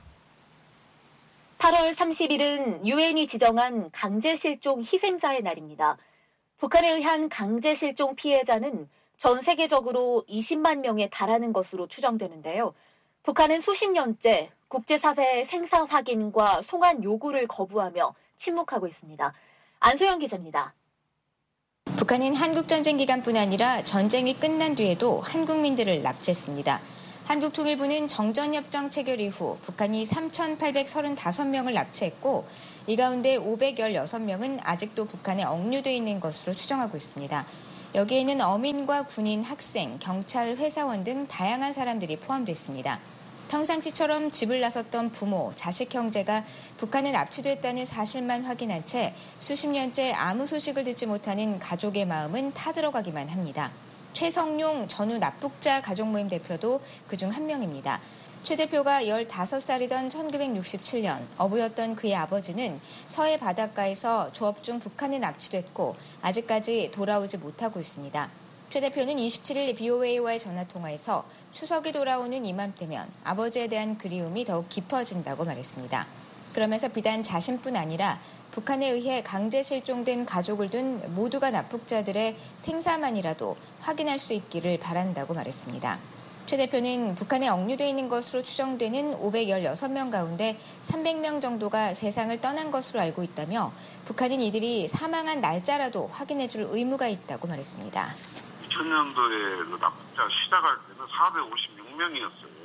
팔월 삼십일은 유엔이 지정한 강제실종 희생자의 날입니다. 북한에 의한 강제실종 피해자는 전 세계적으로 이십만 명에 달하는 것으로 추정되는데요. 북한은 수십 년째 국제사회의 생사 확인과 송환 요구를 거부하며 침묵하고 있습니다. 안소영 기자입니다. 북한은 한국전쟁 기간뿐 아니라 전쟁이 끝난 뒤에도 한국민들을 납치했습니다. 한국통일부는 정전협정 체결 이후 북한이 삼천팔백삼십오 명을 납치했고 이 가운데 오백십육 명은 아직도 북한에 억류돼 있는 것으로 추정하고 있습니다. 여기에는 어민과 군인, 학생, 경찰, 회사원 등 다양한 사람들이 포함되어 있습니다. 평상시처럼 집을 나섰던 부모, 자식, 형제가 북한에 납치됐다는 사실만 확인한 채 수십 년째 아무 소식을 듣지 못하는 가족의 마음은 타들어가기만 합니다. 최성룡 전후 납북자 가족모임 대표도 그중 한 명입니다. 최 대표가 열다섯 살이던 천구백육십칠 년 어부였던 그의 아버지는 서해 바닷가에서 조업 중 북한에 납치됐고 아직까지 돌아오지 못하고 있습니다. 최 대표는 이십칠일 브이오에이와의 전화통화에서 추석이 돌아오는 이맘때면 아버지에 대한 그리움이 더욱 깊어진다고 말했습니다. 그러면서 비단 자신뿐 아니라 북한에 의해 강제 실종된 가족을 둔 모두가 납북자들의 생사만이라도 확인할 수 있기를 바란다고 말했습니다. 최 대표는 북한에 억류돼 있는 것으로 추정되는 오백십육 명 가운데 삼백 명 정도가 세상을 떠난 것으로 알고 있다며 북한은 이들이 사망한 날짜라도 확인해줄 의무가 있다고 말했습니다. 이천 년도에 그 납북자 시작할 때는 사백오십육 명이었어요.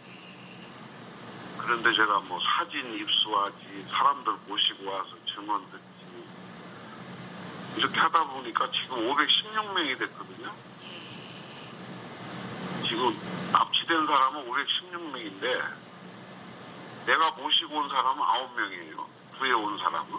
그런데 제가 뭐 사진 입수하지, 사람들 모시고 와서 증언 듣지, 이렇게 하다 보니까 지금 오백십육 명이 됐거든요. 지금 납치된 사람은 오백십육 명인데 내가 모시고 온 사람은 아홉 명이에요. 구해온 사람은.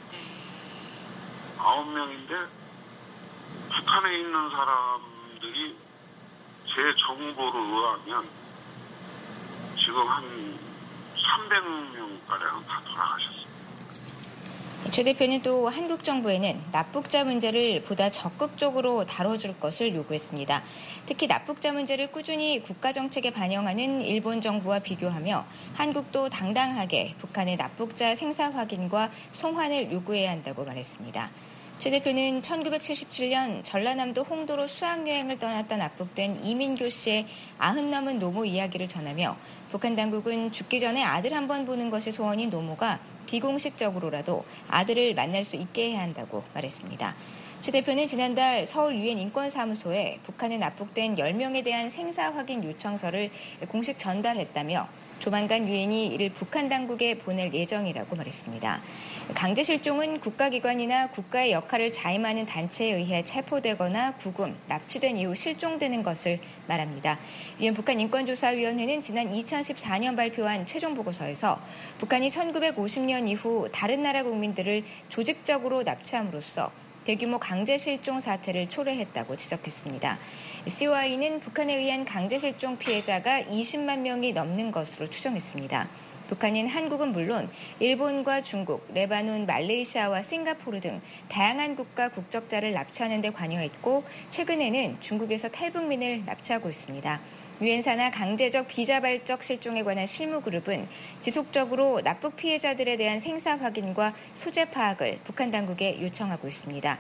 아홉 명인데 북한에 있는 사람들이 제 정보를 의하면 지금 한 삼백 명가량 다 돌아가셨습니다. 최 대표는 또 한국 정부에는 납북자 문제를 보다 적극적으로 다뤄줄 것을 요구했습니다. 특히 납북자 문제를 꾸준히 국가정책에 반영하는 일본 정부와 비교하며 한국도 당당하게 북한의 납북자 생사 확인과 송환을 요구해야 한다고 말했습니다. 최 대표는 천구백칠십칠 년 전라남도 홍도로 수학여행을 떠났다 납북된 이민교 씨의 아흔 넘은 노모 이야기를 전하며 북한 당국은 죽기 전에 아들 한 번 보는 것이 소원인 노모가 비공식적으로라도 아들을 만날 수 있게 해야 한다고 말했습니다. 최 대표는 지난달 서울 유엔 인권사무소에 북한에 납북된 열 명에 대한 생사 확인 요청서를 공식 전달했다며 조만간 유엔이 이를 북한 당국에 보낼 예정이라고 말했습니다. 강제 실종은 국가기관이나 국가의 역할을 자임하는 단체에 의해 체포되거나 구금, 납치된 이후 실종되는 것을 말합니다. 유엔 북한인권조사위원회는 지난 이천십사 년 발표한 최종 보고서에서 북한이 천구백오십 년 이후 다른 나라 국민들을 조직적으로 납치함으로써 대규모 강제 실종 사태를 초래했다고 지적했습니다. 씨오아이는 북한에 의한 강제 실종 피해자가 이십만 명이 넘는 것으로 추정했습니다. 북한인 한국은 물론 일본과 중국, 레바논, 말레이시아와 싱가포르 등 다양한 국가 국적자를 납치하는 데 관여했고 최근에는 중국에서 탈북민을 납치하고 있습니다. 유엔사나 강제적 비자발적 실종에 관한 실무그룹은 지속적으로 납북 피해자들에 대한 생사 확인과 소재 파악을 북한 당국에 요청하고 있습니다.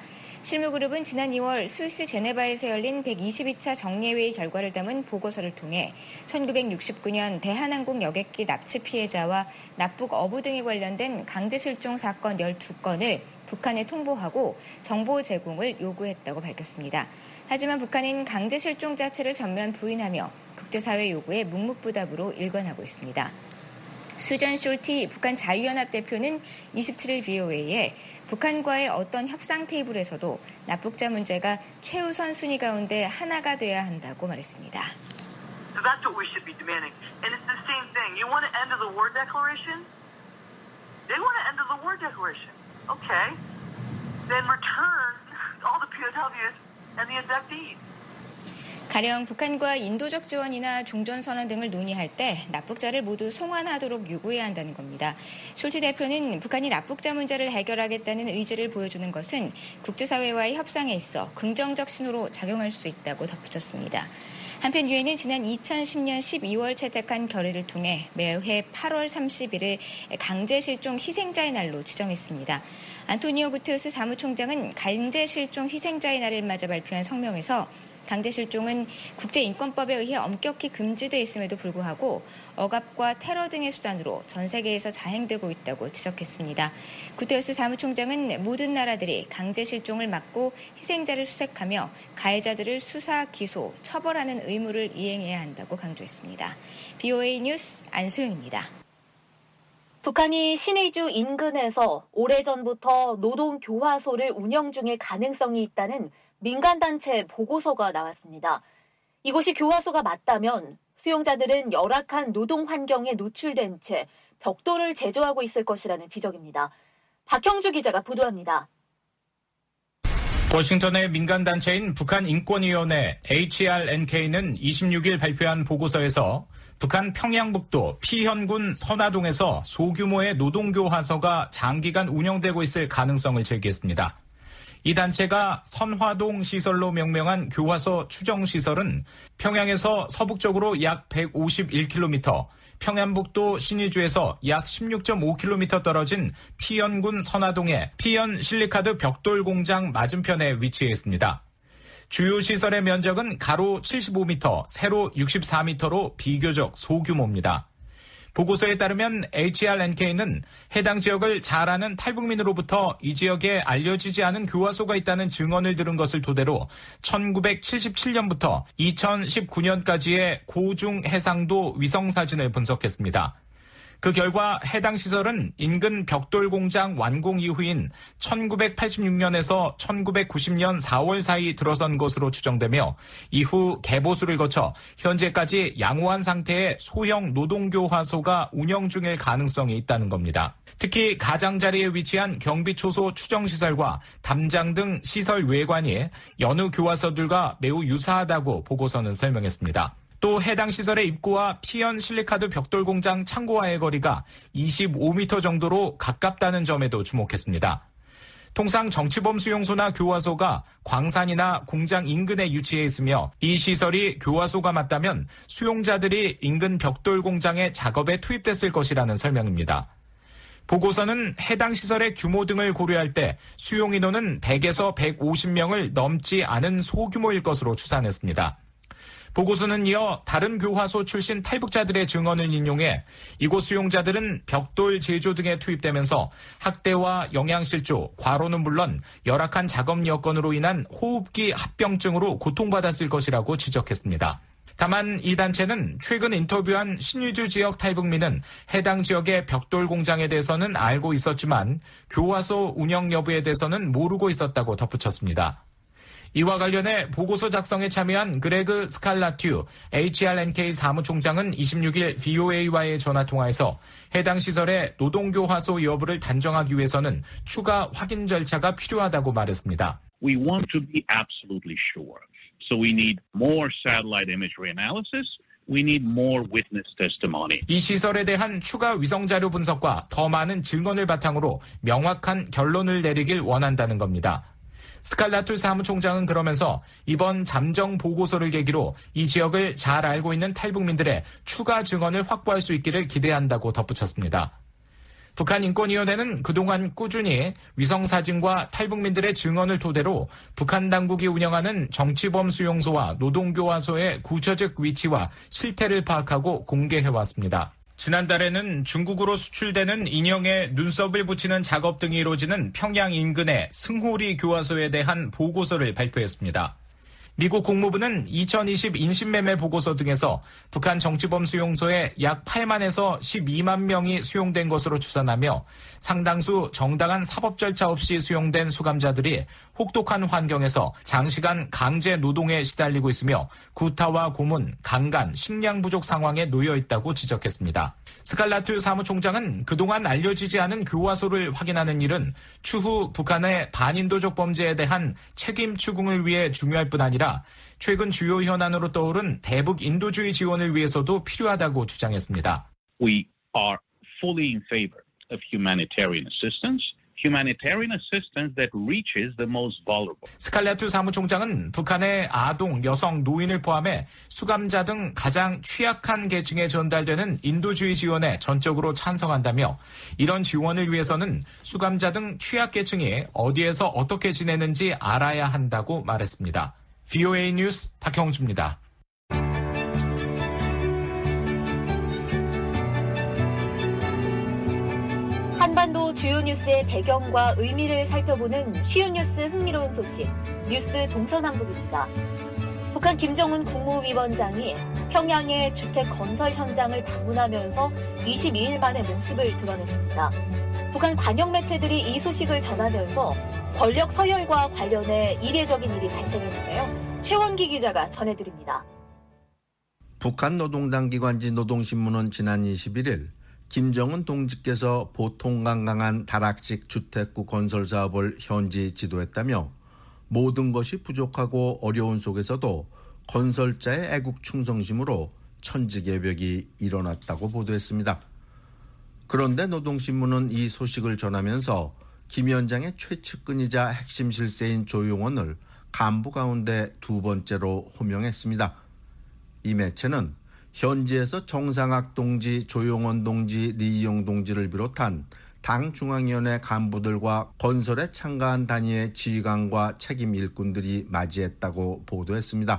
실무그룹은 지난 이월 스위스 제네바에서 열린 백이십이 차 정례회의 결과를 담은 보고서를 통해 천구백육십구 년 대한항공 여객기 납치 피해자와 납북 어부 등에 관련된 강제실종 사건 열두 건을 북한에 통보하고 정보 제공을 요구했다고 밝혔습니다. 하지만 북한은 강제실종 자체를 전면 부인하며 국제사회 요구에 묵묵부답으로 일관하고 있습니다. 수전 숄티 북한 자유연합 대표는 이십칠 일 브이오에이에 북한과의 어떤 협상 테이블에서도 납북자 문제가 최우선 순위 가운데 하나가 돼야 한다고 말했습니다. So that's what we should be demanding. And it's the same thing. You want an end of the war declaration? They want an end of the war declaration. Okay. Then return all the P O Ws and the abductees. 가령 북한과 인도적 지원이나 종전선언 등을 논의할 때 납북자를 모두 송환하도록 요구해야 한다는 겁니다. 숄티 대표는 북한이 납북자 문제를 해결하겠다는 의지를 보여주는 것은 국제사회와의 협상에 있어 긍정적 신호로 작용할 수 있다고 덧붙였습니다. 한편 유엔은 지난 이천십 년 십이월 채택한 결의를 통해 매해 팔월 삼십일을 강제실종 희생자의 날로 지정했습니다. 안토니오 구테우스 사무총장은 강제실종 희생자의 날을 맞아 발표한 성명에서 강제실종은 국제인권법에 의해 엄격히 금지돼 있음에도 불구하고 억압과 테러 등의 수단으로 전 세계에서 자행되고 있다고 지적했습니다. 구테우스 사무총장은 모든 나라들이 강제실종을 막고 희생자를 수색하며 가해자들을 수사, 기소, 처벌하는 의무를 이행해야 한다고 강조했습니다. 브이오에이 뉴스 안소영입니다. 북한이 신의주 인근에서 오래전부터 노동교화소를 운영 중일 가능성이 있다는 민간단체 보고서가 나왔습니다. 이곳이 교화소가 맞다면 수용자들은 열악한 노동 환경에 노출된 채 벽돌을 제조하고 있을 것이라는 지적입니다. 박형주 기자가 보도합니다. 워싱턴의 민간단체인 북한인권위원회 에이치알엔케이는 이십육 일 발표한 보고서에서 북한 평양북도 피현군 선화동에서 소규모의 노동교화소가 장기간 운영되고 있을 가능성을 제기했습니다. 이 단체가 선화동 시설로 명명한 교화소 추정시설은 평양에서 서북쪽으로 약 백오십일 킬로미터, 평안북도 신의주에서 약 십육 점 오 킬로미터 떨어진 피현군 선화동의 피현 실리카드 벽돌 공장 맞은편에 위치해 있습니다. 주요 시설의 면적은 가로 칠십오 미터, 세로 육십사 미터로 비교적 소규모입니다. 보고서에 따르면 에이치알엔케이는 해당 지역을 잘 아는 탈북민으로부터 이 지역에 알려지지 않은 교화소가 있다는 증언을 들은 것을 토대로 천구백칠십칠 년부터 이천십구 년까지의 고중 해상도 위성사진을 분석했습니다. 그 결과 해당 시설은 인근 벽돌 공장 완공 이후인 천구백팔십육 년에서 천구백구십 년 사월 사이 들어선 것으로 추정되며 이후 개보수를 거쳐 현재까지 양호한 상태의 소형 노동교화소가 운영 중일 가능성이 있다는 겁니다. 특히 가장자리에 위치한 경비초소 추정시설과 담장 등 시설 외관이 여느 교화소들과 매우 유사하다고 보고서는 설명했습니다. 또 해당 시설의 입구와 피현 실리카드 벽돌 공장 창고와의 거리가 이십오 미터 정도로 가깝다는 점에도 주목했습니다. 통상 정치범 수용소나 교화소가 광산이나 공장 인근에 위치해 있으며 이 시설이 교화소가 맞다면 수용자들이 인근 벽돌 공장의 작업에 투입됐을 것이라는 설명입니다. 보고서는 해당 시설의 규모 등을 고려할 때 수용 인원은 백에서 백오십 명을 넘지 않은 소규모일 것으로 추산했습니다. 보고서는 이어 다른 교화소 출신 탈북자들의 증언을 인용해 이곳 수용자들은 벽돌 제조 등에 투입되면서 학대와 영양실조, 과로는 물론 열악한 작업 여건으로 인한 호흡기 합병증으로 고통받았을 것이라고 지적했습니다. 다만 이 단체는 최근 인터뷰한 신의주 지역 탈북민은 해당 지역의 벽돌 공장에 대해서는 알고 있었지만 교화소 운영 여부에 대해서는 모르고 있었다고 덧붙였습니다. 이와 관련해 보고서 작성에 참여한 그레그 스칼라튜 에이치알엔케이 사무총장은 이십육 일 브이오에이와의 전화통화에서 해당 시설의 노동교화소 여부를 단정하기 위해서는 추가 확인 절차가 필요하다고 말했습니다. We want to be absolutely sure. So we need more satellite imagery analysis. We need more witness testimony. 이 시설에 대한 추가 위성자료 분석과 더 많은 증언을 바탕으로 명확한 결론을 내리길 원한다는 겁니다. 스칼라툴 사무총장은 그러면서 이번 잠정 보고서를 계기로 이 지역을 잘 알고 있는 탈북민들의 추가 증언을 확보할 수 있기를 기대한다고 덧붙였습니다. 북한 인권위원회는 그동안 꾸준히 위성사진과 탈북민들의 증언을 토대로 북한 당국이 운영하는 정치범 수용소와 노동교화소의 구체적 위치와 실태를 파악하고 공개해왔습니다. 지난달에는 중국으로 수출되는 인형에 눈썹을 붙이는 작업 등이 이루어지는 평양 인근의 승호리 교화소에 대한 보고서를 발표했습니다. 미국 국무부는 이천이십 인신매매 보고서 등에서 북한 정치범 수용소에 약 팔만에서 십이만 명이 수용된 것으로 추산하며 상당수 정당한 사법 절차 없이 수용된 수감자들이 혹독한 환경에서 장시간 강제 노동에 시달리고 있으며 구타와 고문, 강간, 식량 부족 상황에 놓여 있다고 지적했습니다. 스칼라투 사무총장은 그동안 알려지지 않은 교화소를 확인하는 일은 추후 북한의 반인도적 범죄에 대한 책임 추궁을 위해 중요할 뿐 아니라 최근 주요 현안으로 떠오른 대북 인도주의 지원을 위해서도 필요하다고 주장했습니다. We are fully in favor of humanitarian assistance. Humanitarian assistance that reaches the most vulnerable. 스칼라투 사무총장은 북한의 아동, 여성, 노인을 포함해 수감자 등 가장 취약한 계층에 전달되는 인도주의 지원에 전적으로 찬성한다며 이런 지원을 위해서는 수감자 등 취약계층이 어디에서 어떻게 지내는지 알아야 한다고 말했습니다. 브이오에이 뉴스 박형주입니다. 한반도 주요 뉴스의 배경과 의미를 살펴보는 쉬운 뉴스 흥미로운 소식, 뉴스 동서남북입니다. 북한 김정은 국무위원장이 평양의 주택 건설 현장을 방문하면서 이십이일 만에 모습을 드러냈습니다. 북한 관영 매체들이 이 소식을 전하면서 권력 서열과 관련해 이례적인 일이 발생했는데요. 최원기 기자가 전해드립니다. 북한 노동당 기관지 노동신문은 지난 이십일일 김정은 동지께서 보통강강한 다락식 주택구 건설 사업을 현지 지도했다며 모든 것이 부족하고 어려운 속에서도 건설자의 애국 충성심으로 천지개벽이 일어났다고 보도했습니다. 그런데 노동신문은 이 소식을 전하면서 김 위원장의 최측근이자 핵심 실세인 조용원을 간부 가운데 두 번째로 호명했습니다. 이 매체는 현지에서 정상학 동지, 조용원 동지, 리이용 동지를 비롯한 당 중앙위원회 간부들과 건설에 참가한 단위의 지휘관과 책임 일꾼들이 맞이했다고 보도했습니다.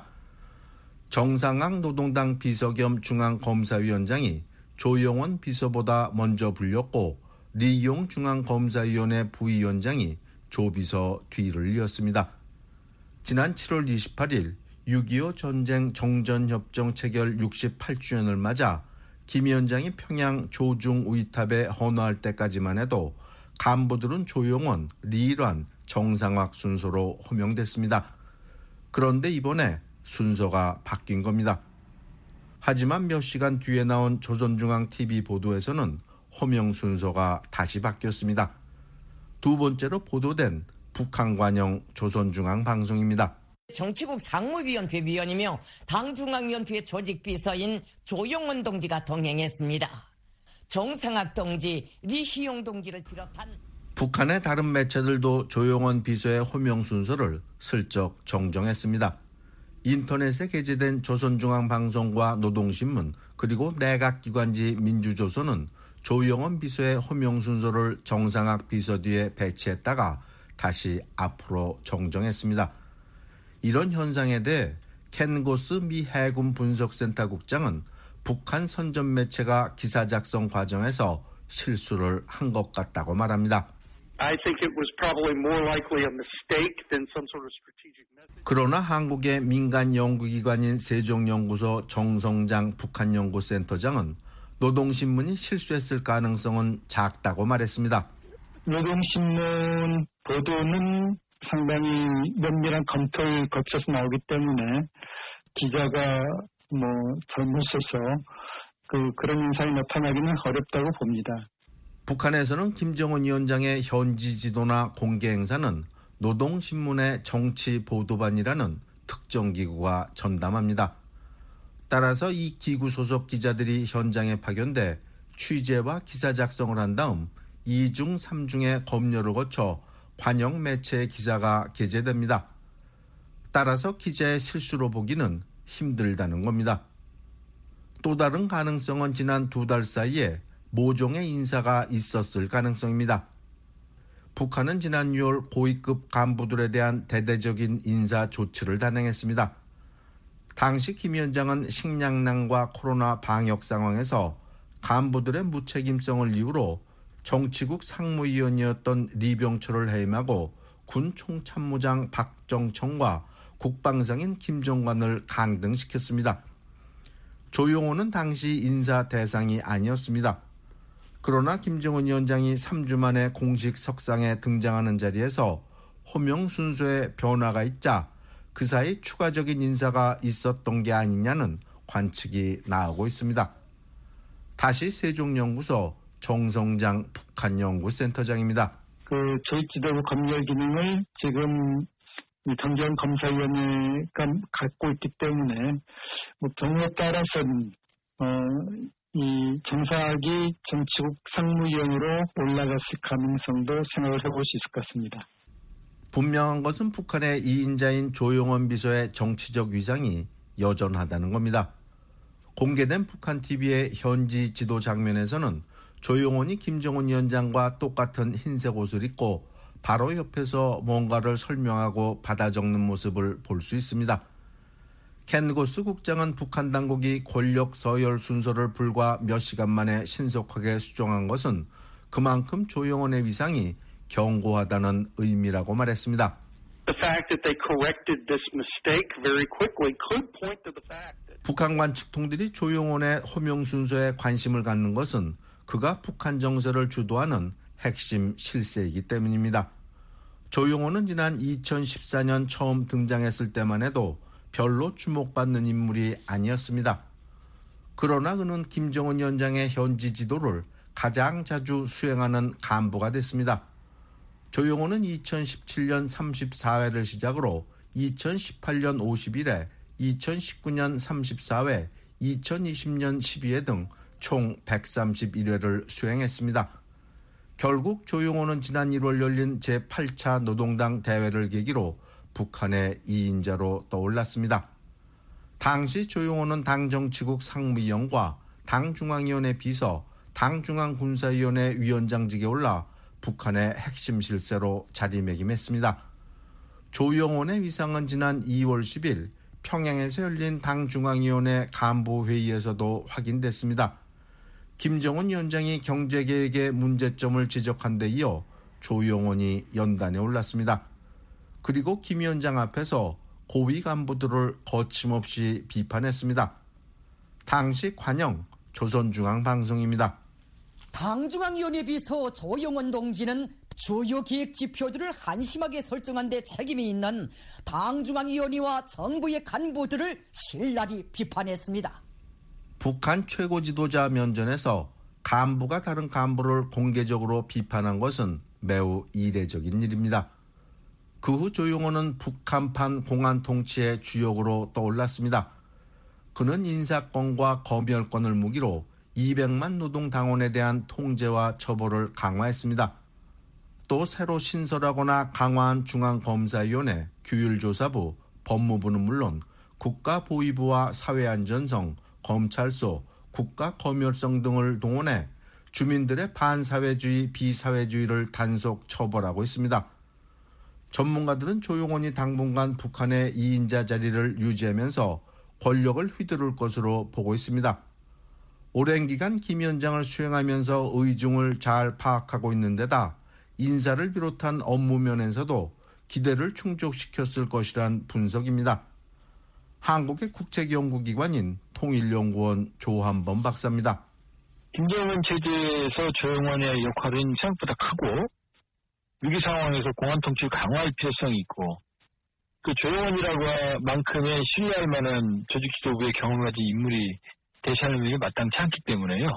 정상학 노동당 비서 겸 중앙검사위원장이 조용원 비서보다 먼저 불렸고 리이용 중앙검사위원회 부위원장이 조 비서 뒤를 이었습니다. 지난 칠월 이십팔일 육이오 전쟁 정전협정 체결 육십팔 주년을 맞아 김 위원장이 평양 조중 우이탑에 헌화할 때까지만 해도 간부들은 조용원, 리일환, 정상학 순서로 호명됐습니다. 그런데 이번에 순서가 바뀐 겁니다. 하지만 몇 시간 뒤에 나온 조선중앙티비 보도에서는 호명 순서가 다시 바뀌었습니다. 두 번째로 보도된 북한 관영 조선중앙방송입니다. 정치국 상무위원회 위원이며 당중앙위원회 조직비서인 조용원 동지가 동행했습니다. 정상학 동지, 리희용 동지를 비롯한 북한의 다른 매체들도 조용원 비서의 호명 순서를 슬쩍 정정했습니다. 인터넷에 게재된 조선중앙방송과 노동신문 그리고 내각기관지 민주조선은 조용원 비서의 호명 순서를 정상학 비서 뒤에 배치했다가 다시 앞으로 정정했습니다. 이런 현상에 대해 켄 고스 미 해군 분석센터 국장은 북한 선전 매체가 기사 작성 과정에서 실수를 한 것 같다고 말합니다. I think it was probably more likely a mistake than some sort of strategic message. 그러나 한국의 민간 연구기관인 세종연구소 정성장 북한연구센터장은 노동신문이 실수했을 가능성은 작다고 말했습니다. 노동신문 보도는 상당히 면밀한 검토를 거쳐서 나오기 때문에 기자가 뭐 잘못해서 그 그런 현상이 나타나기는 어렵다고 봅니다. 북한에서는 김정은 위원장의 현지 지도나 공개 행사는 노동신문의 정치 보도반이라는 특정 기구가 전담합니다. 따라서 이 기구 소속 기자들이 현장에 파견돼 취재와 기사 작성을 한 다음 이중, 삼중의 검열을 거쳐 관영 매체의 기사가 게재됩니다. 따라서 기자의 실수로 보기는 힘들다는 겁니다. 또 다른 가능성은 지난 두 달 사이에 모종의 인사가 있었을 가능성입니다. 북한은 지난 유월 고위급 간부들에 대한 대대적인 인사 조치를 단행했습니다. 당시 김 위원장은 식량난과 코로나 방역 상황에서 간부들의 무책임성을 이유로 정치국 상무위원이었던 리병철을 해임하고 군 총참모장 박정청과 국방상인 김종관을 강등시켰습니다. 조용호는 당시 인사 대상이 아니었습니다. 그러나 김정은 위원장이 삼 주 만에 공식 석상에 등장하는 자리에서 호명 순서에 변화가 있자 그 사이 추가적인 인사가 있었던 게 아니냐는 관측이 나오고 있습니다. 다시 세종연구소 정성장 북한연구센터장입니다. 그 조직지도부 검열 기능을 지금 정경검사위원회가 갖고 있기 때문에 뭐 경우에 따라서는 어, 이 정상학이 정치국 상무위원으로 올라갔을 가능성도 생각을 해볼 수 있을 것 같습니다. 분명한 것은 북한의 이인자인 조용원 비서의 정치적 위상이 여전하다는 겁니다. 공개된 북한 티비의 현지 지도 장면에서는 조용원이 김정은 위원장과 똑같은 흰색 옷을 입고 바로 옆에서 뭔가를 설명하고 받아 적는 모습을 볼 수 있습니다. 켄 고스 국장은 북한 당국이 권력 서열 순서를 불과 몇 시간 만에 신속하게 수정한 것은 그만큼 조용원의 위상이 견고하다는 의미라고 말했습니다. 북한 관측통들이 조용원의 호명 순서에 관심을 갖는 것은 그가 북한 정세를 주도하는 핵심 실세이기 때문입니다. 조용호는 지난 이천십사 년 처음 등장했을 때만 해도 별로 주목받는 인물이 아니었습니다. 그러나 그는 김정은 위원장의 현지 지도를 가장 자주 수행하는 간부가 됐습니다. 조용호는 이천십칠 년 삼십사 회를 시작으로 이천십팔 년 오십일 회, 이천십구 년 삼십사 회, 이천이십 년 십이 회 등 총 백삼십일 회를 수행했습니다. 결국 조용호는 지난 일월 열린 제팔 차 노동당 대회를 계기로 북한의 이인자로 떠올랐습니다. 당시 조용호는 당정치국 상무위원과 당중앙위원회 비서, 당중앙군사위원회 위원장직에 올라 북한의 핵심 실세로 자리매김했습니다. 조용원의 위상은 지난 이월 십일 평양에서 열린 당중앙위원회 간부회의에서도 확인됐습니다. 김정은 위원장이 경제계획의 문제점을 지적한 데 이어 조용원이 연단에 올랐습니다. 그리고 김 위원장 앞에서 고위 간부들을 거침없이 비판했습니다. 당시 관영 조선중앙방송입니다. 당중앙위원회 비서 조용원 동지는 주요 기획 지표들을 한심하게 설정한 데 책임이 있는 당중앙위원회와 정부의 간부들을 신랄히 비판했습니다. 북한 최고 지도자 면전에서 간부가 다른 간부를 공개적으로 비판한 것은 매우 이례적인 일입니다. 그 후 조용호는 북한판 공안 통치의 주역으로 떠올랐습니다. 그는 인사권과 검열권을 무기로 이백만 노동당원에 대한 통제와 처벌을 강화했습니다. 또 새로 신설하거나 강화한 중앙검사위원회, 규율조사부, 법무부는 물론 국가보위부와 사회안전성, 검찰소, 국가검열성 등을 동원해 주민들의 반사회주의, 비사회주의를 단속 처벌하고 있습니다. 전문가들은 조용원이 당분간 북한의 이인자 자리를 유지하면서 권력을 휘두를 것으로 보고 있습니다. 오랜 기간 김 위원장을 수행하면서 의중을 잘 파악하고 있는 데다 인사를 비롯한 업무 면에서도 기대를 충족시켰을 것이란 분석입니다. 한국의 국책연구기관인 통일연구원 조한범 박사입니다. 김정은 체제에서 조용원의 역할은 생각보다 크고 위기 상황에서 공안 통치를 강화할 필요성이 있고 그 조용원이라고 만큼의 신뢰할 만한 조직 지도부의 경험을 가진 인물이 대시하는 일이 마땅치 않기 때문에요.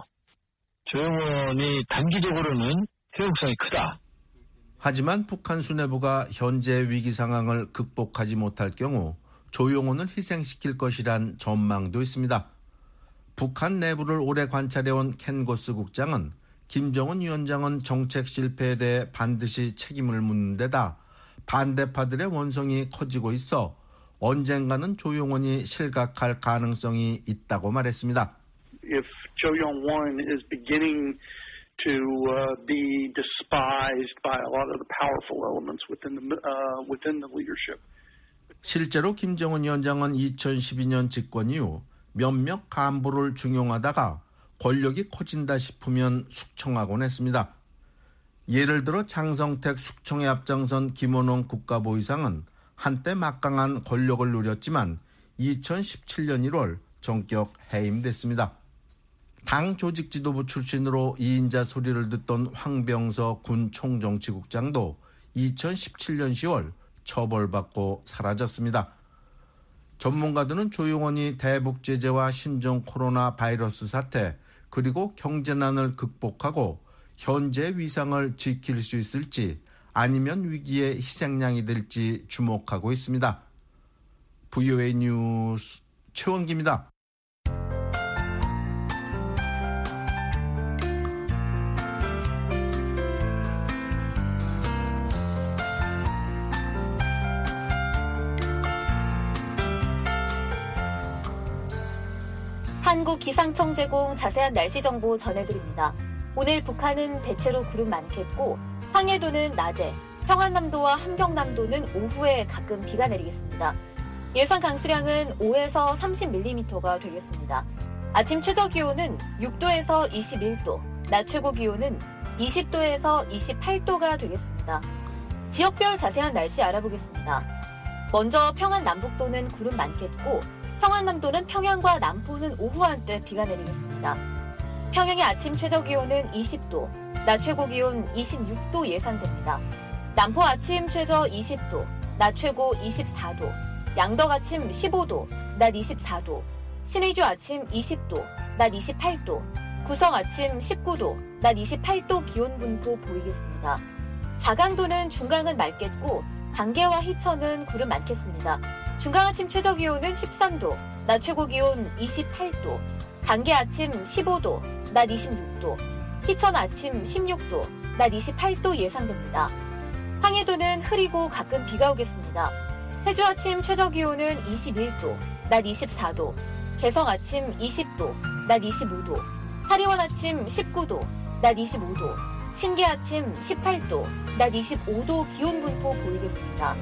조용원이 단기적으로는 효용성이 크다. 하지만 북한 수뇌부가 현재 위기 상황을 극복하지 못할 경우 조용원을 희생시킬 것이란 전망도 있습니다. 북한 내부를 오래 관찰해온 켄 고스 국장은 김정은 위원장은 정책 실패에 대해 반드시 책임을 묻는 데다 반대파들의 원성이 커지고 있어 언젠가는 조용원이 실각할 가능성이 있다고 말했습니다. If Jo-Young-won is beginning to uh, be despised by a lot of the powerful elements within the uh, within the leadership. 실제로 김정은 위원장은 이천십이 년 집권 이후 몇몇 간부를 중용하다가 권력이 커진다 싶으면 숙청하곤 했습니다. 예를 들어 장성택 숙청에 앞장선 김원원 국가보위상은 한때 막강한 권력을 누렸지만 이천십칠 년 일월 전격 해임됐습니다. 당 조직지도부 출신으로 이인자 소리를 듣던 황병서 군 총정치국장도 이천십칠 년 시월 처벌받고 사라졌습니다. 전문가들은 조용원이 대북 제재와 신종 코로나 바이러스 사태 그리고 경제난을 극복하고 현재 위상을 지킬 수 있을지 아니면 위기의 희생양이 될지 주목하고 있습니다. 브이오에이 뉴스 최원기입니다. 한국기상청제공 자세한 날씨 정보 전해드립니다. 오늘 북한은 대체로 구름 많겠고 황해도는 낮에, 평안남도와 함경남도는 오후에 가끔 비가 내리겠습니다. 예상 강수량은 오에서 삼십 밀리미터가 되겠습니다. 아침 최저기온은 육 도에서 이십일 도, 낮 최고기온은 이십 도에서 이십팔 도가 되겠습니다. 지역별 자세한 날씨 알아보겠습니다. 먼저 평안남북도는 구름 많겠고 평안남도는 평양과 남부는 오후 한때 비가 내리겠습니다. 평양의 아침 최저기온은 이십 도, 낮 최고기온 이십육 도 예상됩니다. 남포 아침 최저 이십 도, 낮 최고 이십사 도, 양덕 아침 십오 도, 낮 이십사 도, 신의주 아침 이십 도, 낮 이십팔 도, 구성 아침 십구 도, 낮 이십팔 도 기온 분포 보이겠습니다. 자강도는 중강은 맑겠고 단계와 희천은 구름 많겠습니다. 중강 아침 최저기온은 십삼 도, 낮 최고기온 이십팔 도, 단계 아침 십오 도, 낮 이십육 도, 희천 아침 십육 도, 낮 이십팔 도 예상됩니다. 황해도는 흐리고 가끔 비가 오겠습니다. 해주 아침 최저기온은 이십일 도, 낮 이십사 도, 개성 아침 이십 도, 낮 이십오 도, 사리원 아침 십구 도, 낮 이십오 도, 신계 아침 십팔 도, 낮 이십오 도 기온 분포 보이겠습니다.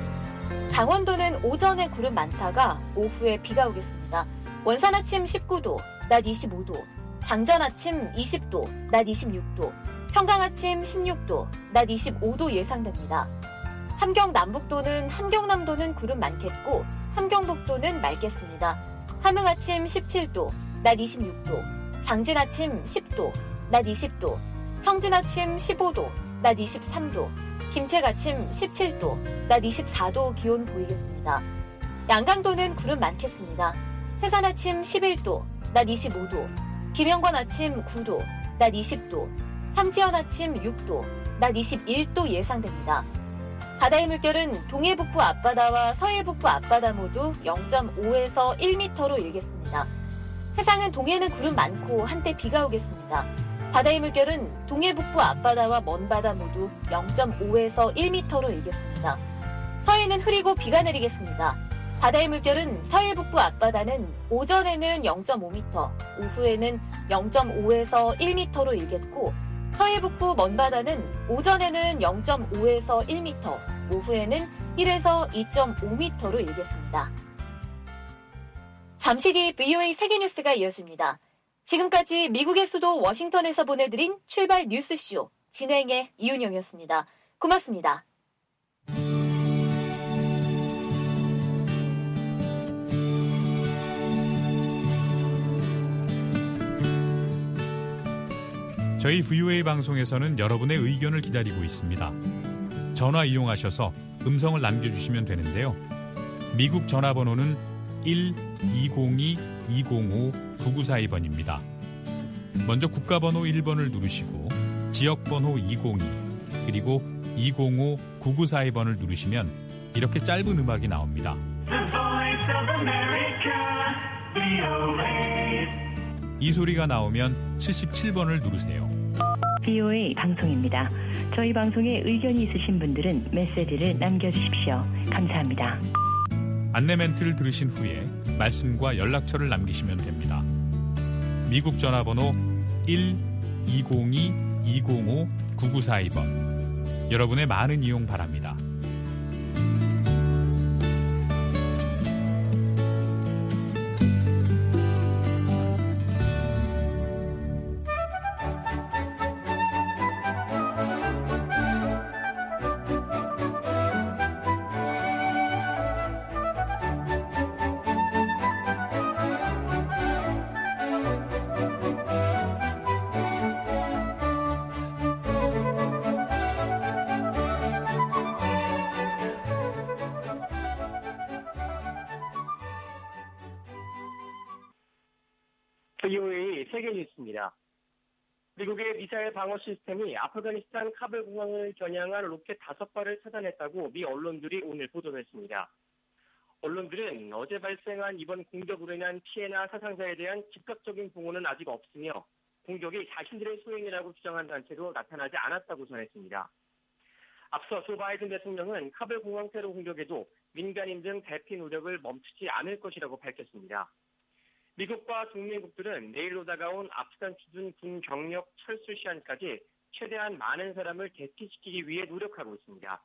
강원도는 오전에 구름 많다가 오후에 비가 오겠습니다. 원산 아침 십구 도, 낮 이십오 도, 장전 아침 이십 도, 낮 이십육 도, 평강 아침 십육 도, 낮 이십오 도 예상됩니다. 함경 남북도는 함경남도는 구름 많겠고 함경북도는 맑겠습니다. 함흥 아침 십칠 도, 낮 이십육 도, 장진 아침 십 도, 낮 이십 도, 청진 아침 십오 도, 낮 이십삼 도, 김책 아침 십칠 도, 낮 이십사 도 기온 보이겠습니다. 양강도는 구름 많겠습니다. 해산 아침 십일 도, 낮 이십오 도, 김영권 아침 구 도, 낮 이십 도, 삼지연 아침 육 도, 낮 이십일 도 예상됩니다. 바다의 물결은 동해북부 앞바다와 서해북부 앞바다 모두 영 점 오에서 일 미터로 일겠습니다. 해상은 동해는 구름 많고 한때 비가 오겠습니다. 바다의 물결은 동해북부 앞바다와 먼바다 모두 영 점 오에서 일 미터로 일겠습니다. 서해는 흐리고 비가 내리겠습니다. 바다의 물결은 서해북부 앞바다는 오전에는 영 점 오 미터, 오후에는 영 점 오에서 일 미터로 일겠고 서해북부 먼바다는 오전에는 영 점 오에서 일 미터, 오후에는 일에서 이 점 오 미터로 일겠습니다. 잠시 뒤 브이오에이 세계뉴스가 이어집니다. 지금까지 미국의 수도 워싱턴에서 보내드린 출발 뉴스쇼 진행의 이윤영이었습니다. 고맙습니다. 저희 브이오에이 방송에서는 여러분의 의견을 기다리고 있습니다. 전화 이용하셔서 음성을 남겨주시면 되는데요. 미국 전화번호는 일 이공이 이공오 구구사이 번입니다. 먼저 국가번호 일 번을 누르시고 지역번호 이공이 그리고 이공오 구구사이 번을 누르시면 이렇게 짧은 음악이 나옵니다. 이 소리가 나오면 칠십칠 번을 누르세요. 브이오에이 방송입니다. 저희 방송에 의견이 있으신 분들은 메시지를 남겨주십시오. 감사합니다. 안내 멘트를 들으신 후에 말씀과 연락처를 남기시면 됩니다. 미국 전화번호 일 이공이 이공오 구구사이 번. 여러분의 많은 이용 바랍니다. 브이오에이 세계 뉴스입니다. 미국의 미사일 방어 시스템이 아프가니스탄 카불 공항을 겨냥한 로켓 다섯 발을 차단했다고 미 언론들이 오늘 보도했습니다. 언론들은 어제 발생한 이번 공격으로 인한 피해나 사상자에 대한 즉각적인 보고는 아직 없으며 공격이 자신들의 소행이라고 주장한 채로 나타나지 않았다고 전했습니다. 앞서 조 바이든 대통령은 카불 공항 테러 공격에도 민간인 등 대피 노력을 멈추지 않을 것이라고 밝혔습니다. 미국과 동맹국들은 내일로 다가온 아프간 수준 군 경력 철수 시한까지 최대한 많은 사람을 대피시키기 위해 노력하고 있습니다.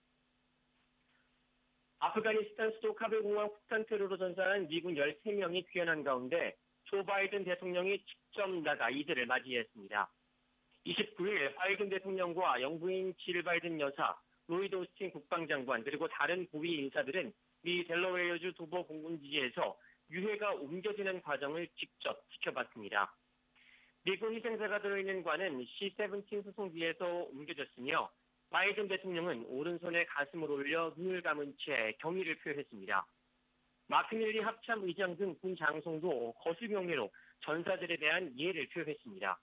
아프가니스탄 수도 카불 공항 폭탄 테러로 전사한 미군 열세 명이 귀환한 가운데 조 바이든 대통령이 직접 나가 이들을 맞이했습니다. 이십구일 바이든 대통령과 영부인 질 바이든 여사, 로이드 오스틴 국방장관 그리고 다른 고위 인사들은 미 델러웨어주 도버 공군기지에서 유해가 옮겨지는 과정을 직접 지켜봤습니다. 미군 희생자가 들어있는 관은 씨 세븐틴 수송기에서 옮겨졌으며 바이든 대통령은 오른손에 가슴을 올려 눈을 감은 채 경의를 표했습니다. 마크밀리 합참 의장 등 군 장성도 거수 경례로 전사들에 대한 이해를 표했습니다.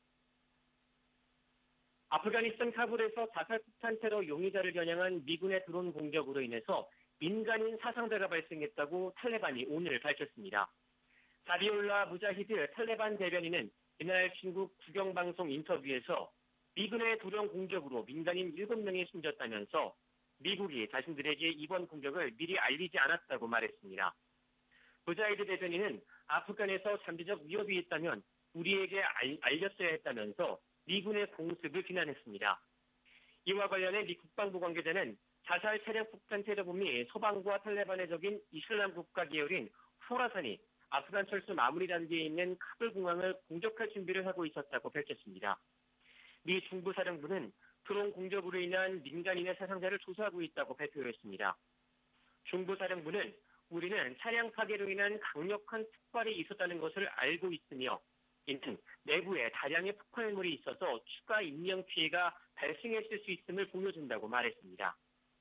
아프가니스탄 카불에서 자살폭탄 테러 용의자를 겨냥한 미군의 드론 공격으로 인해서 민간인 사상자가 발생했다고 탈레반이 오늘 밝혔습니다. 자비올라 무자히드 탈레반 대변인은 이날 중국 국영방송 인터뷰에서 미군의 드론 공격으로 민간인 일곱 명이 숨졌다면서 미국이 자신들에게 이번 공격을 미리 알리지 않았다고 말했습니다. 무자히드 대변인은 아프간에서 잠재적 위협이 있다면 우리에게 알, 알렸어야 했다면서 미군의 공습을 비난했습니다. 이와 관련해 미 국방부 관계자는 자살 차량 폭탄 테러범이 서방과 탈레반의 적인 이슬람 국가 계열인 호라산이 아프간 철수 마무리 단계에 있는 카불 공항을 공격할 준비를 하고 있었다고 밝혔습니다. 미 중부사령부는 드론 공격으로 인한 민간인의 사상자를 조사하고 있다고 발표했습니다. 중부사령부는 우리는 차량 파괴로 인한 강력한 폭발이 있었다는 것을 알고 있으며 이는 내부에 다량의 폭발물이 있어서 추가 인명 피해가 발생했을 수 있음을 보여준다고 말했습니다.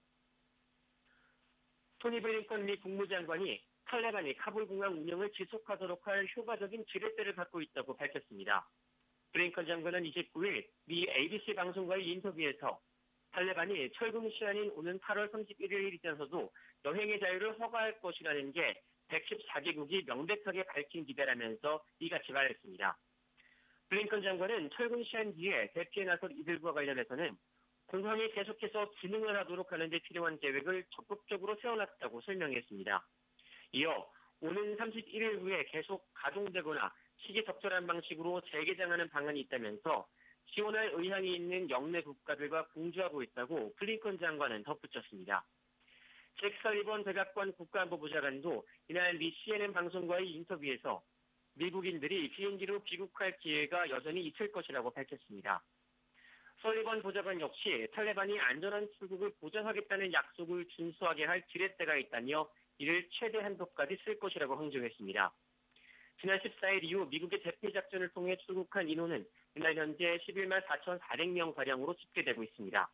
토니 블링컨 미 국무장관이 탈레반이 카불 공항 운영을 지속하도록 할 효과적인 지렛대를 갖고 있다고 밝혔습니다. 블링컨 장관은 이십구일 미 에이비씨 방송과의 인터뷰에서 탈레반이 철금 시한인 오는 팔월 삼십일일 이전서도 여행의 자유를 허가할 것이라는 게 백십사 개국이 명백하게 밝힌 기대라면서 이같이 말했습니다. 블링컨 장관은 철금 시한 뒤에 대피에 나설 이들과 관련해서는 공항이 계속해서 기능을 하도록 하는 데 필요한 계획을 적극적으로 세워놨다고 설명했습니다. 이어 오는 삼십일일 후에 계속 가동되거나 시기적절한 방식으로 재개장하는 방안이 있다면서 지원할 의향이 있는 영내 국가들과 공조하고 있다고 블링컨 장관은 덧붙였습니다. 잭 설리번 백악관 국가안보보좌관도 이날 미 씨엔엔 방송과의 인터뷰에서 미국인들이 비행기로 귀국할 기회가 여전히 있을 것이라고 밝혔습니다. 설리번 보좌관 역시 탈레반이 안전한 출국을 보장하겠다는 약속을 준수하게 할 지렛대가 있다며 이를 최대 한도까지 쓸 것이라고 강조했습니다. 지난 십사일 이후 미국의 대피 작전을 통해 출국한 인원은 이날 현재 십일만 사천사백 명가량으로 집계되고 있습니다.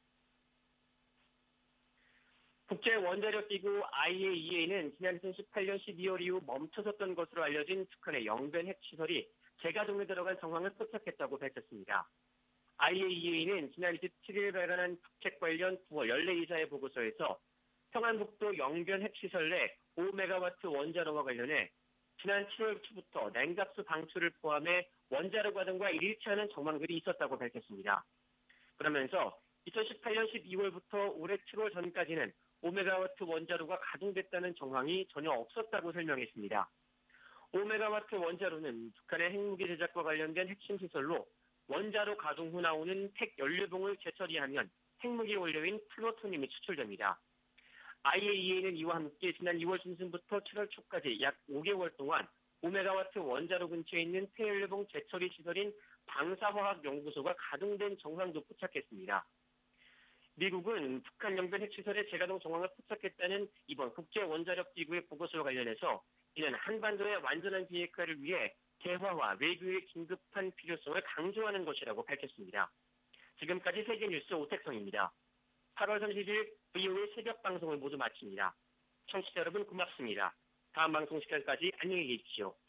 국제원자력기구 아이에이이에이는 지난 이천십팔년 십이월 이후 멈춰섰던 것으로 알려진 북한의 영변 핵시설이 재가동에 들어간 정황을 포착했다고 밝혔습니다. 아이에이이에이는 지난 이십칠일 발간한 북핵 관련 구월 연례이사회 보고서에서 평안북도 영변 핵시설 내 오 메가와트 원자로와 관련해 지난 칠월 초부터 냉각수 방출을 포함해 원자로 과정과 일치하는 정황들이 있었다고 밝혔습니다. 그러면서 이천십팔년 십이월부터 올해 칠월 전까지는 오 메가와트 원자로가 가동됐다는 정황이 전혀 없었다고 설명했습니다. 오 메가와트 원자로는 북한의 핵무기 제작과 관련된 핵심 시설로 원자로 가동 후 나오는 핵 연료봉을 재처리하면 핵무기 원료인 플루토늄이 추출됩니다. 아이에이이에이는 이와 함께 지난 이월 중순부터 칠월 초까지 약 오 개월 동안 오 메가와트 원자로 근처에 있는 폐연료봉 재처리 시설인 방사화학연구소가 가동된 정황도 포착했습니다. 미국은 북한 영변 핵시설의 재가동 정황을 포착했다는 이번 국제원자력기구의 보고서와 관련해서 이는 한반도의 완전한 비핵화를 위해 대화와 외교의 긴급한 필요성을 강조하는 것이라고 밝혔습니다. 지금까지 세계뉴스 오택성입니다. 팔월 삼십일 브이오에이 새벽 방송을 모두 마칩니다. 청취자 여러분 고맙습니다. 다음 방송 시간까지 안녕히 계십시오.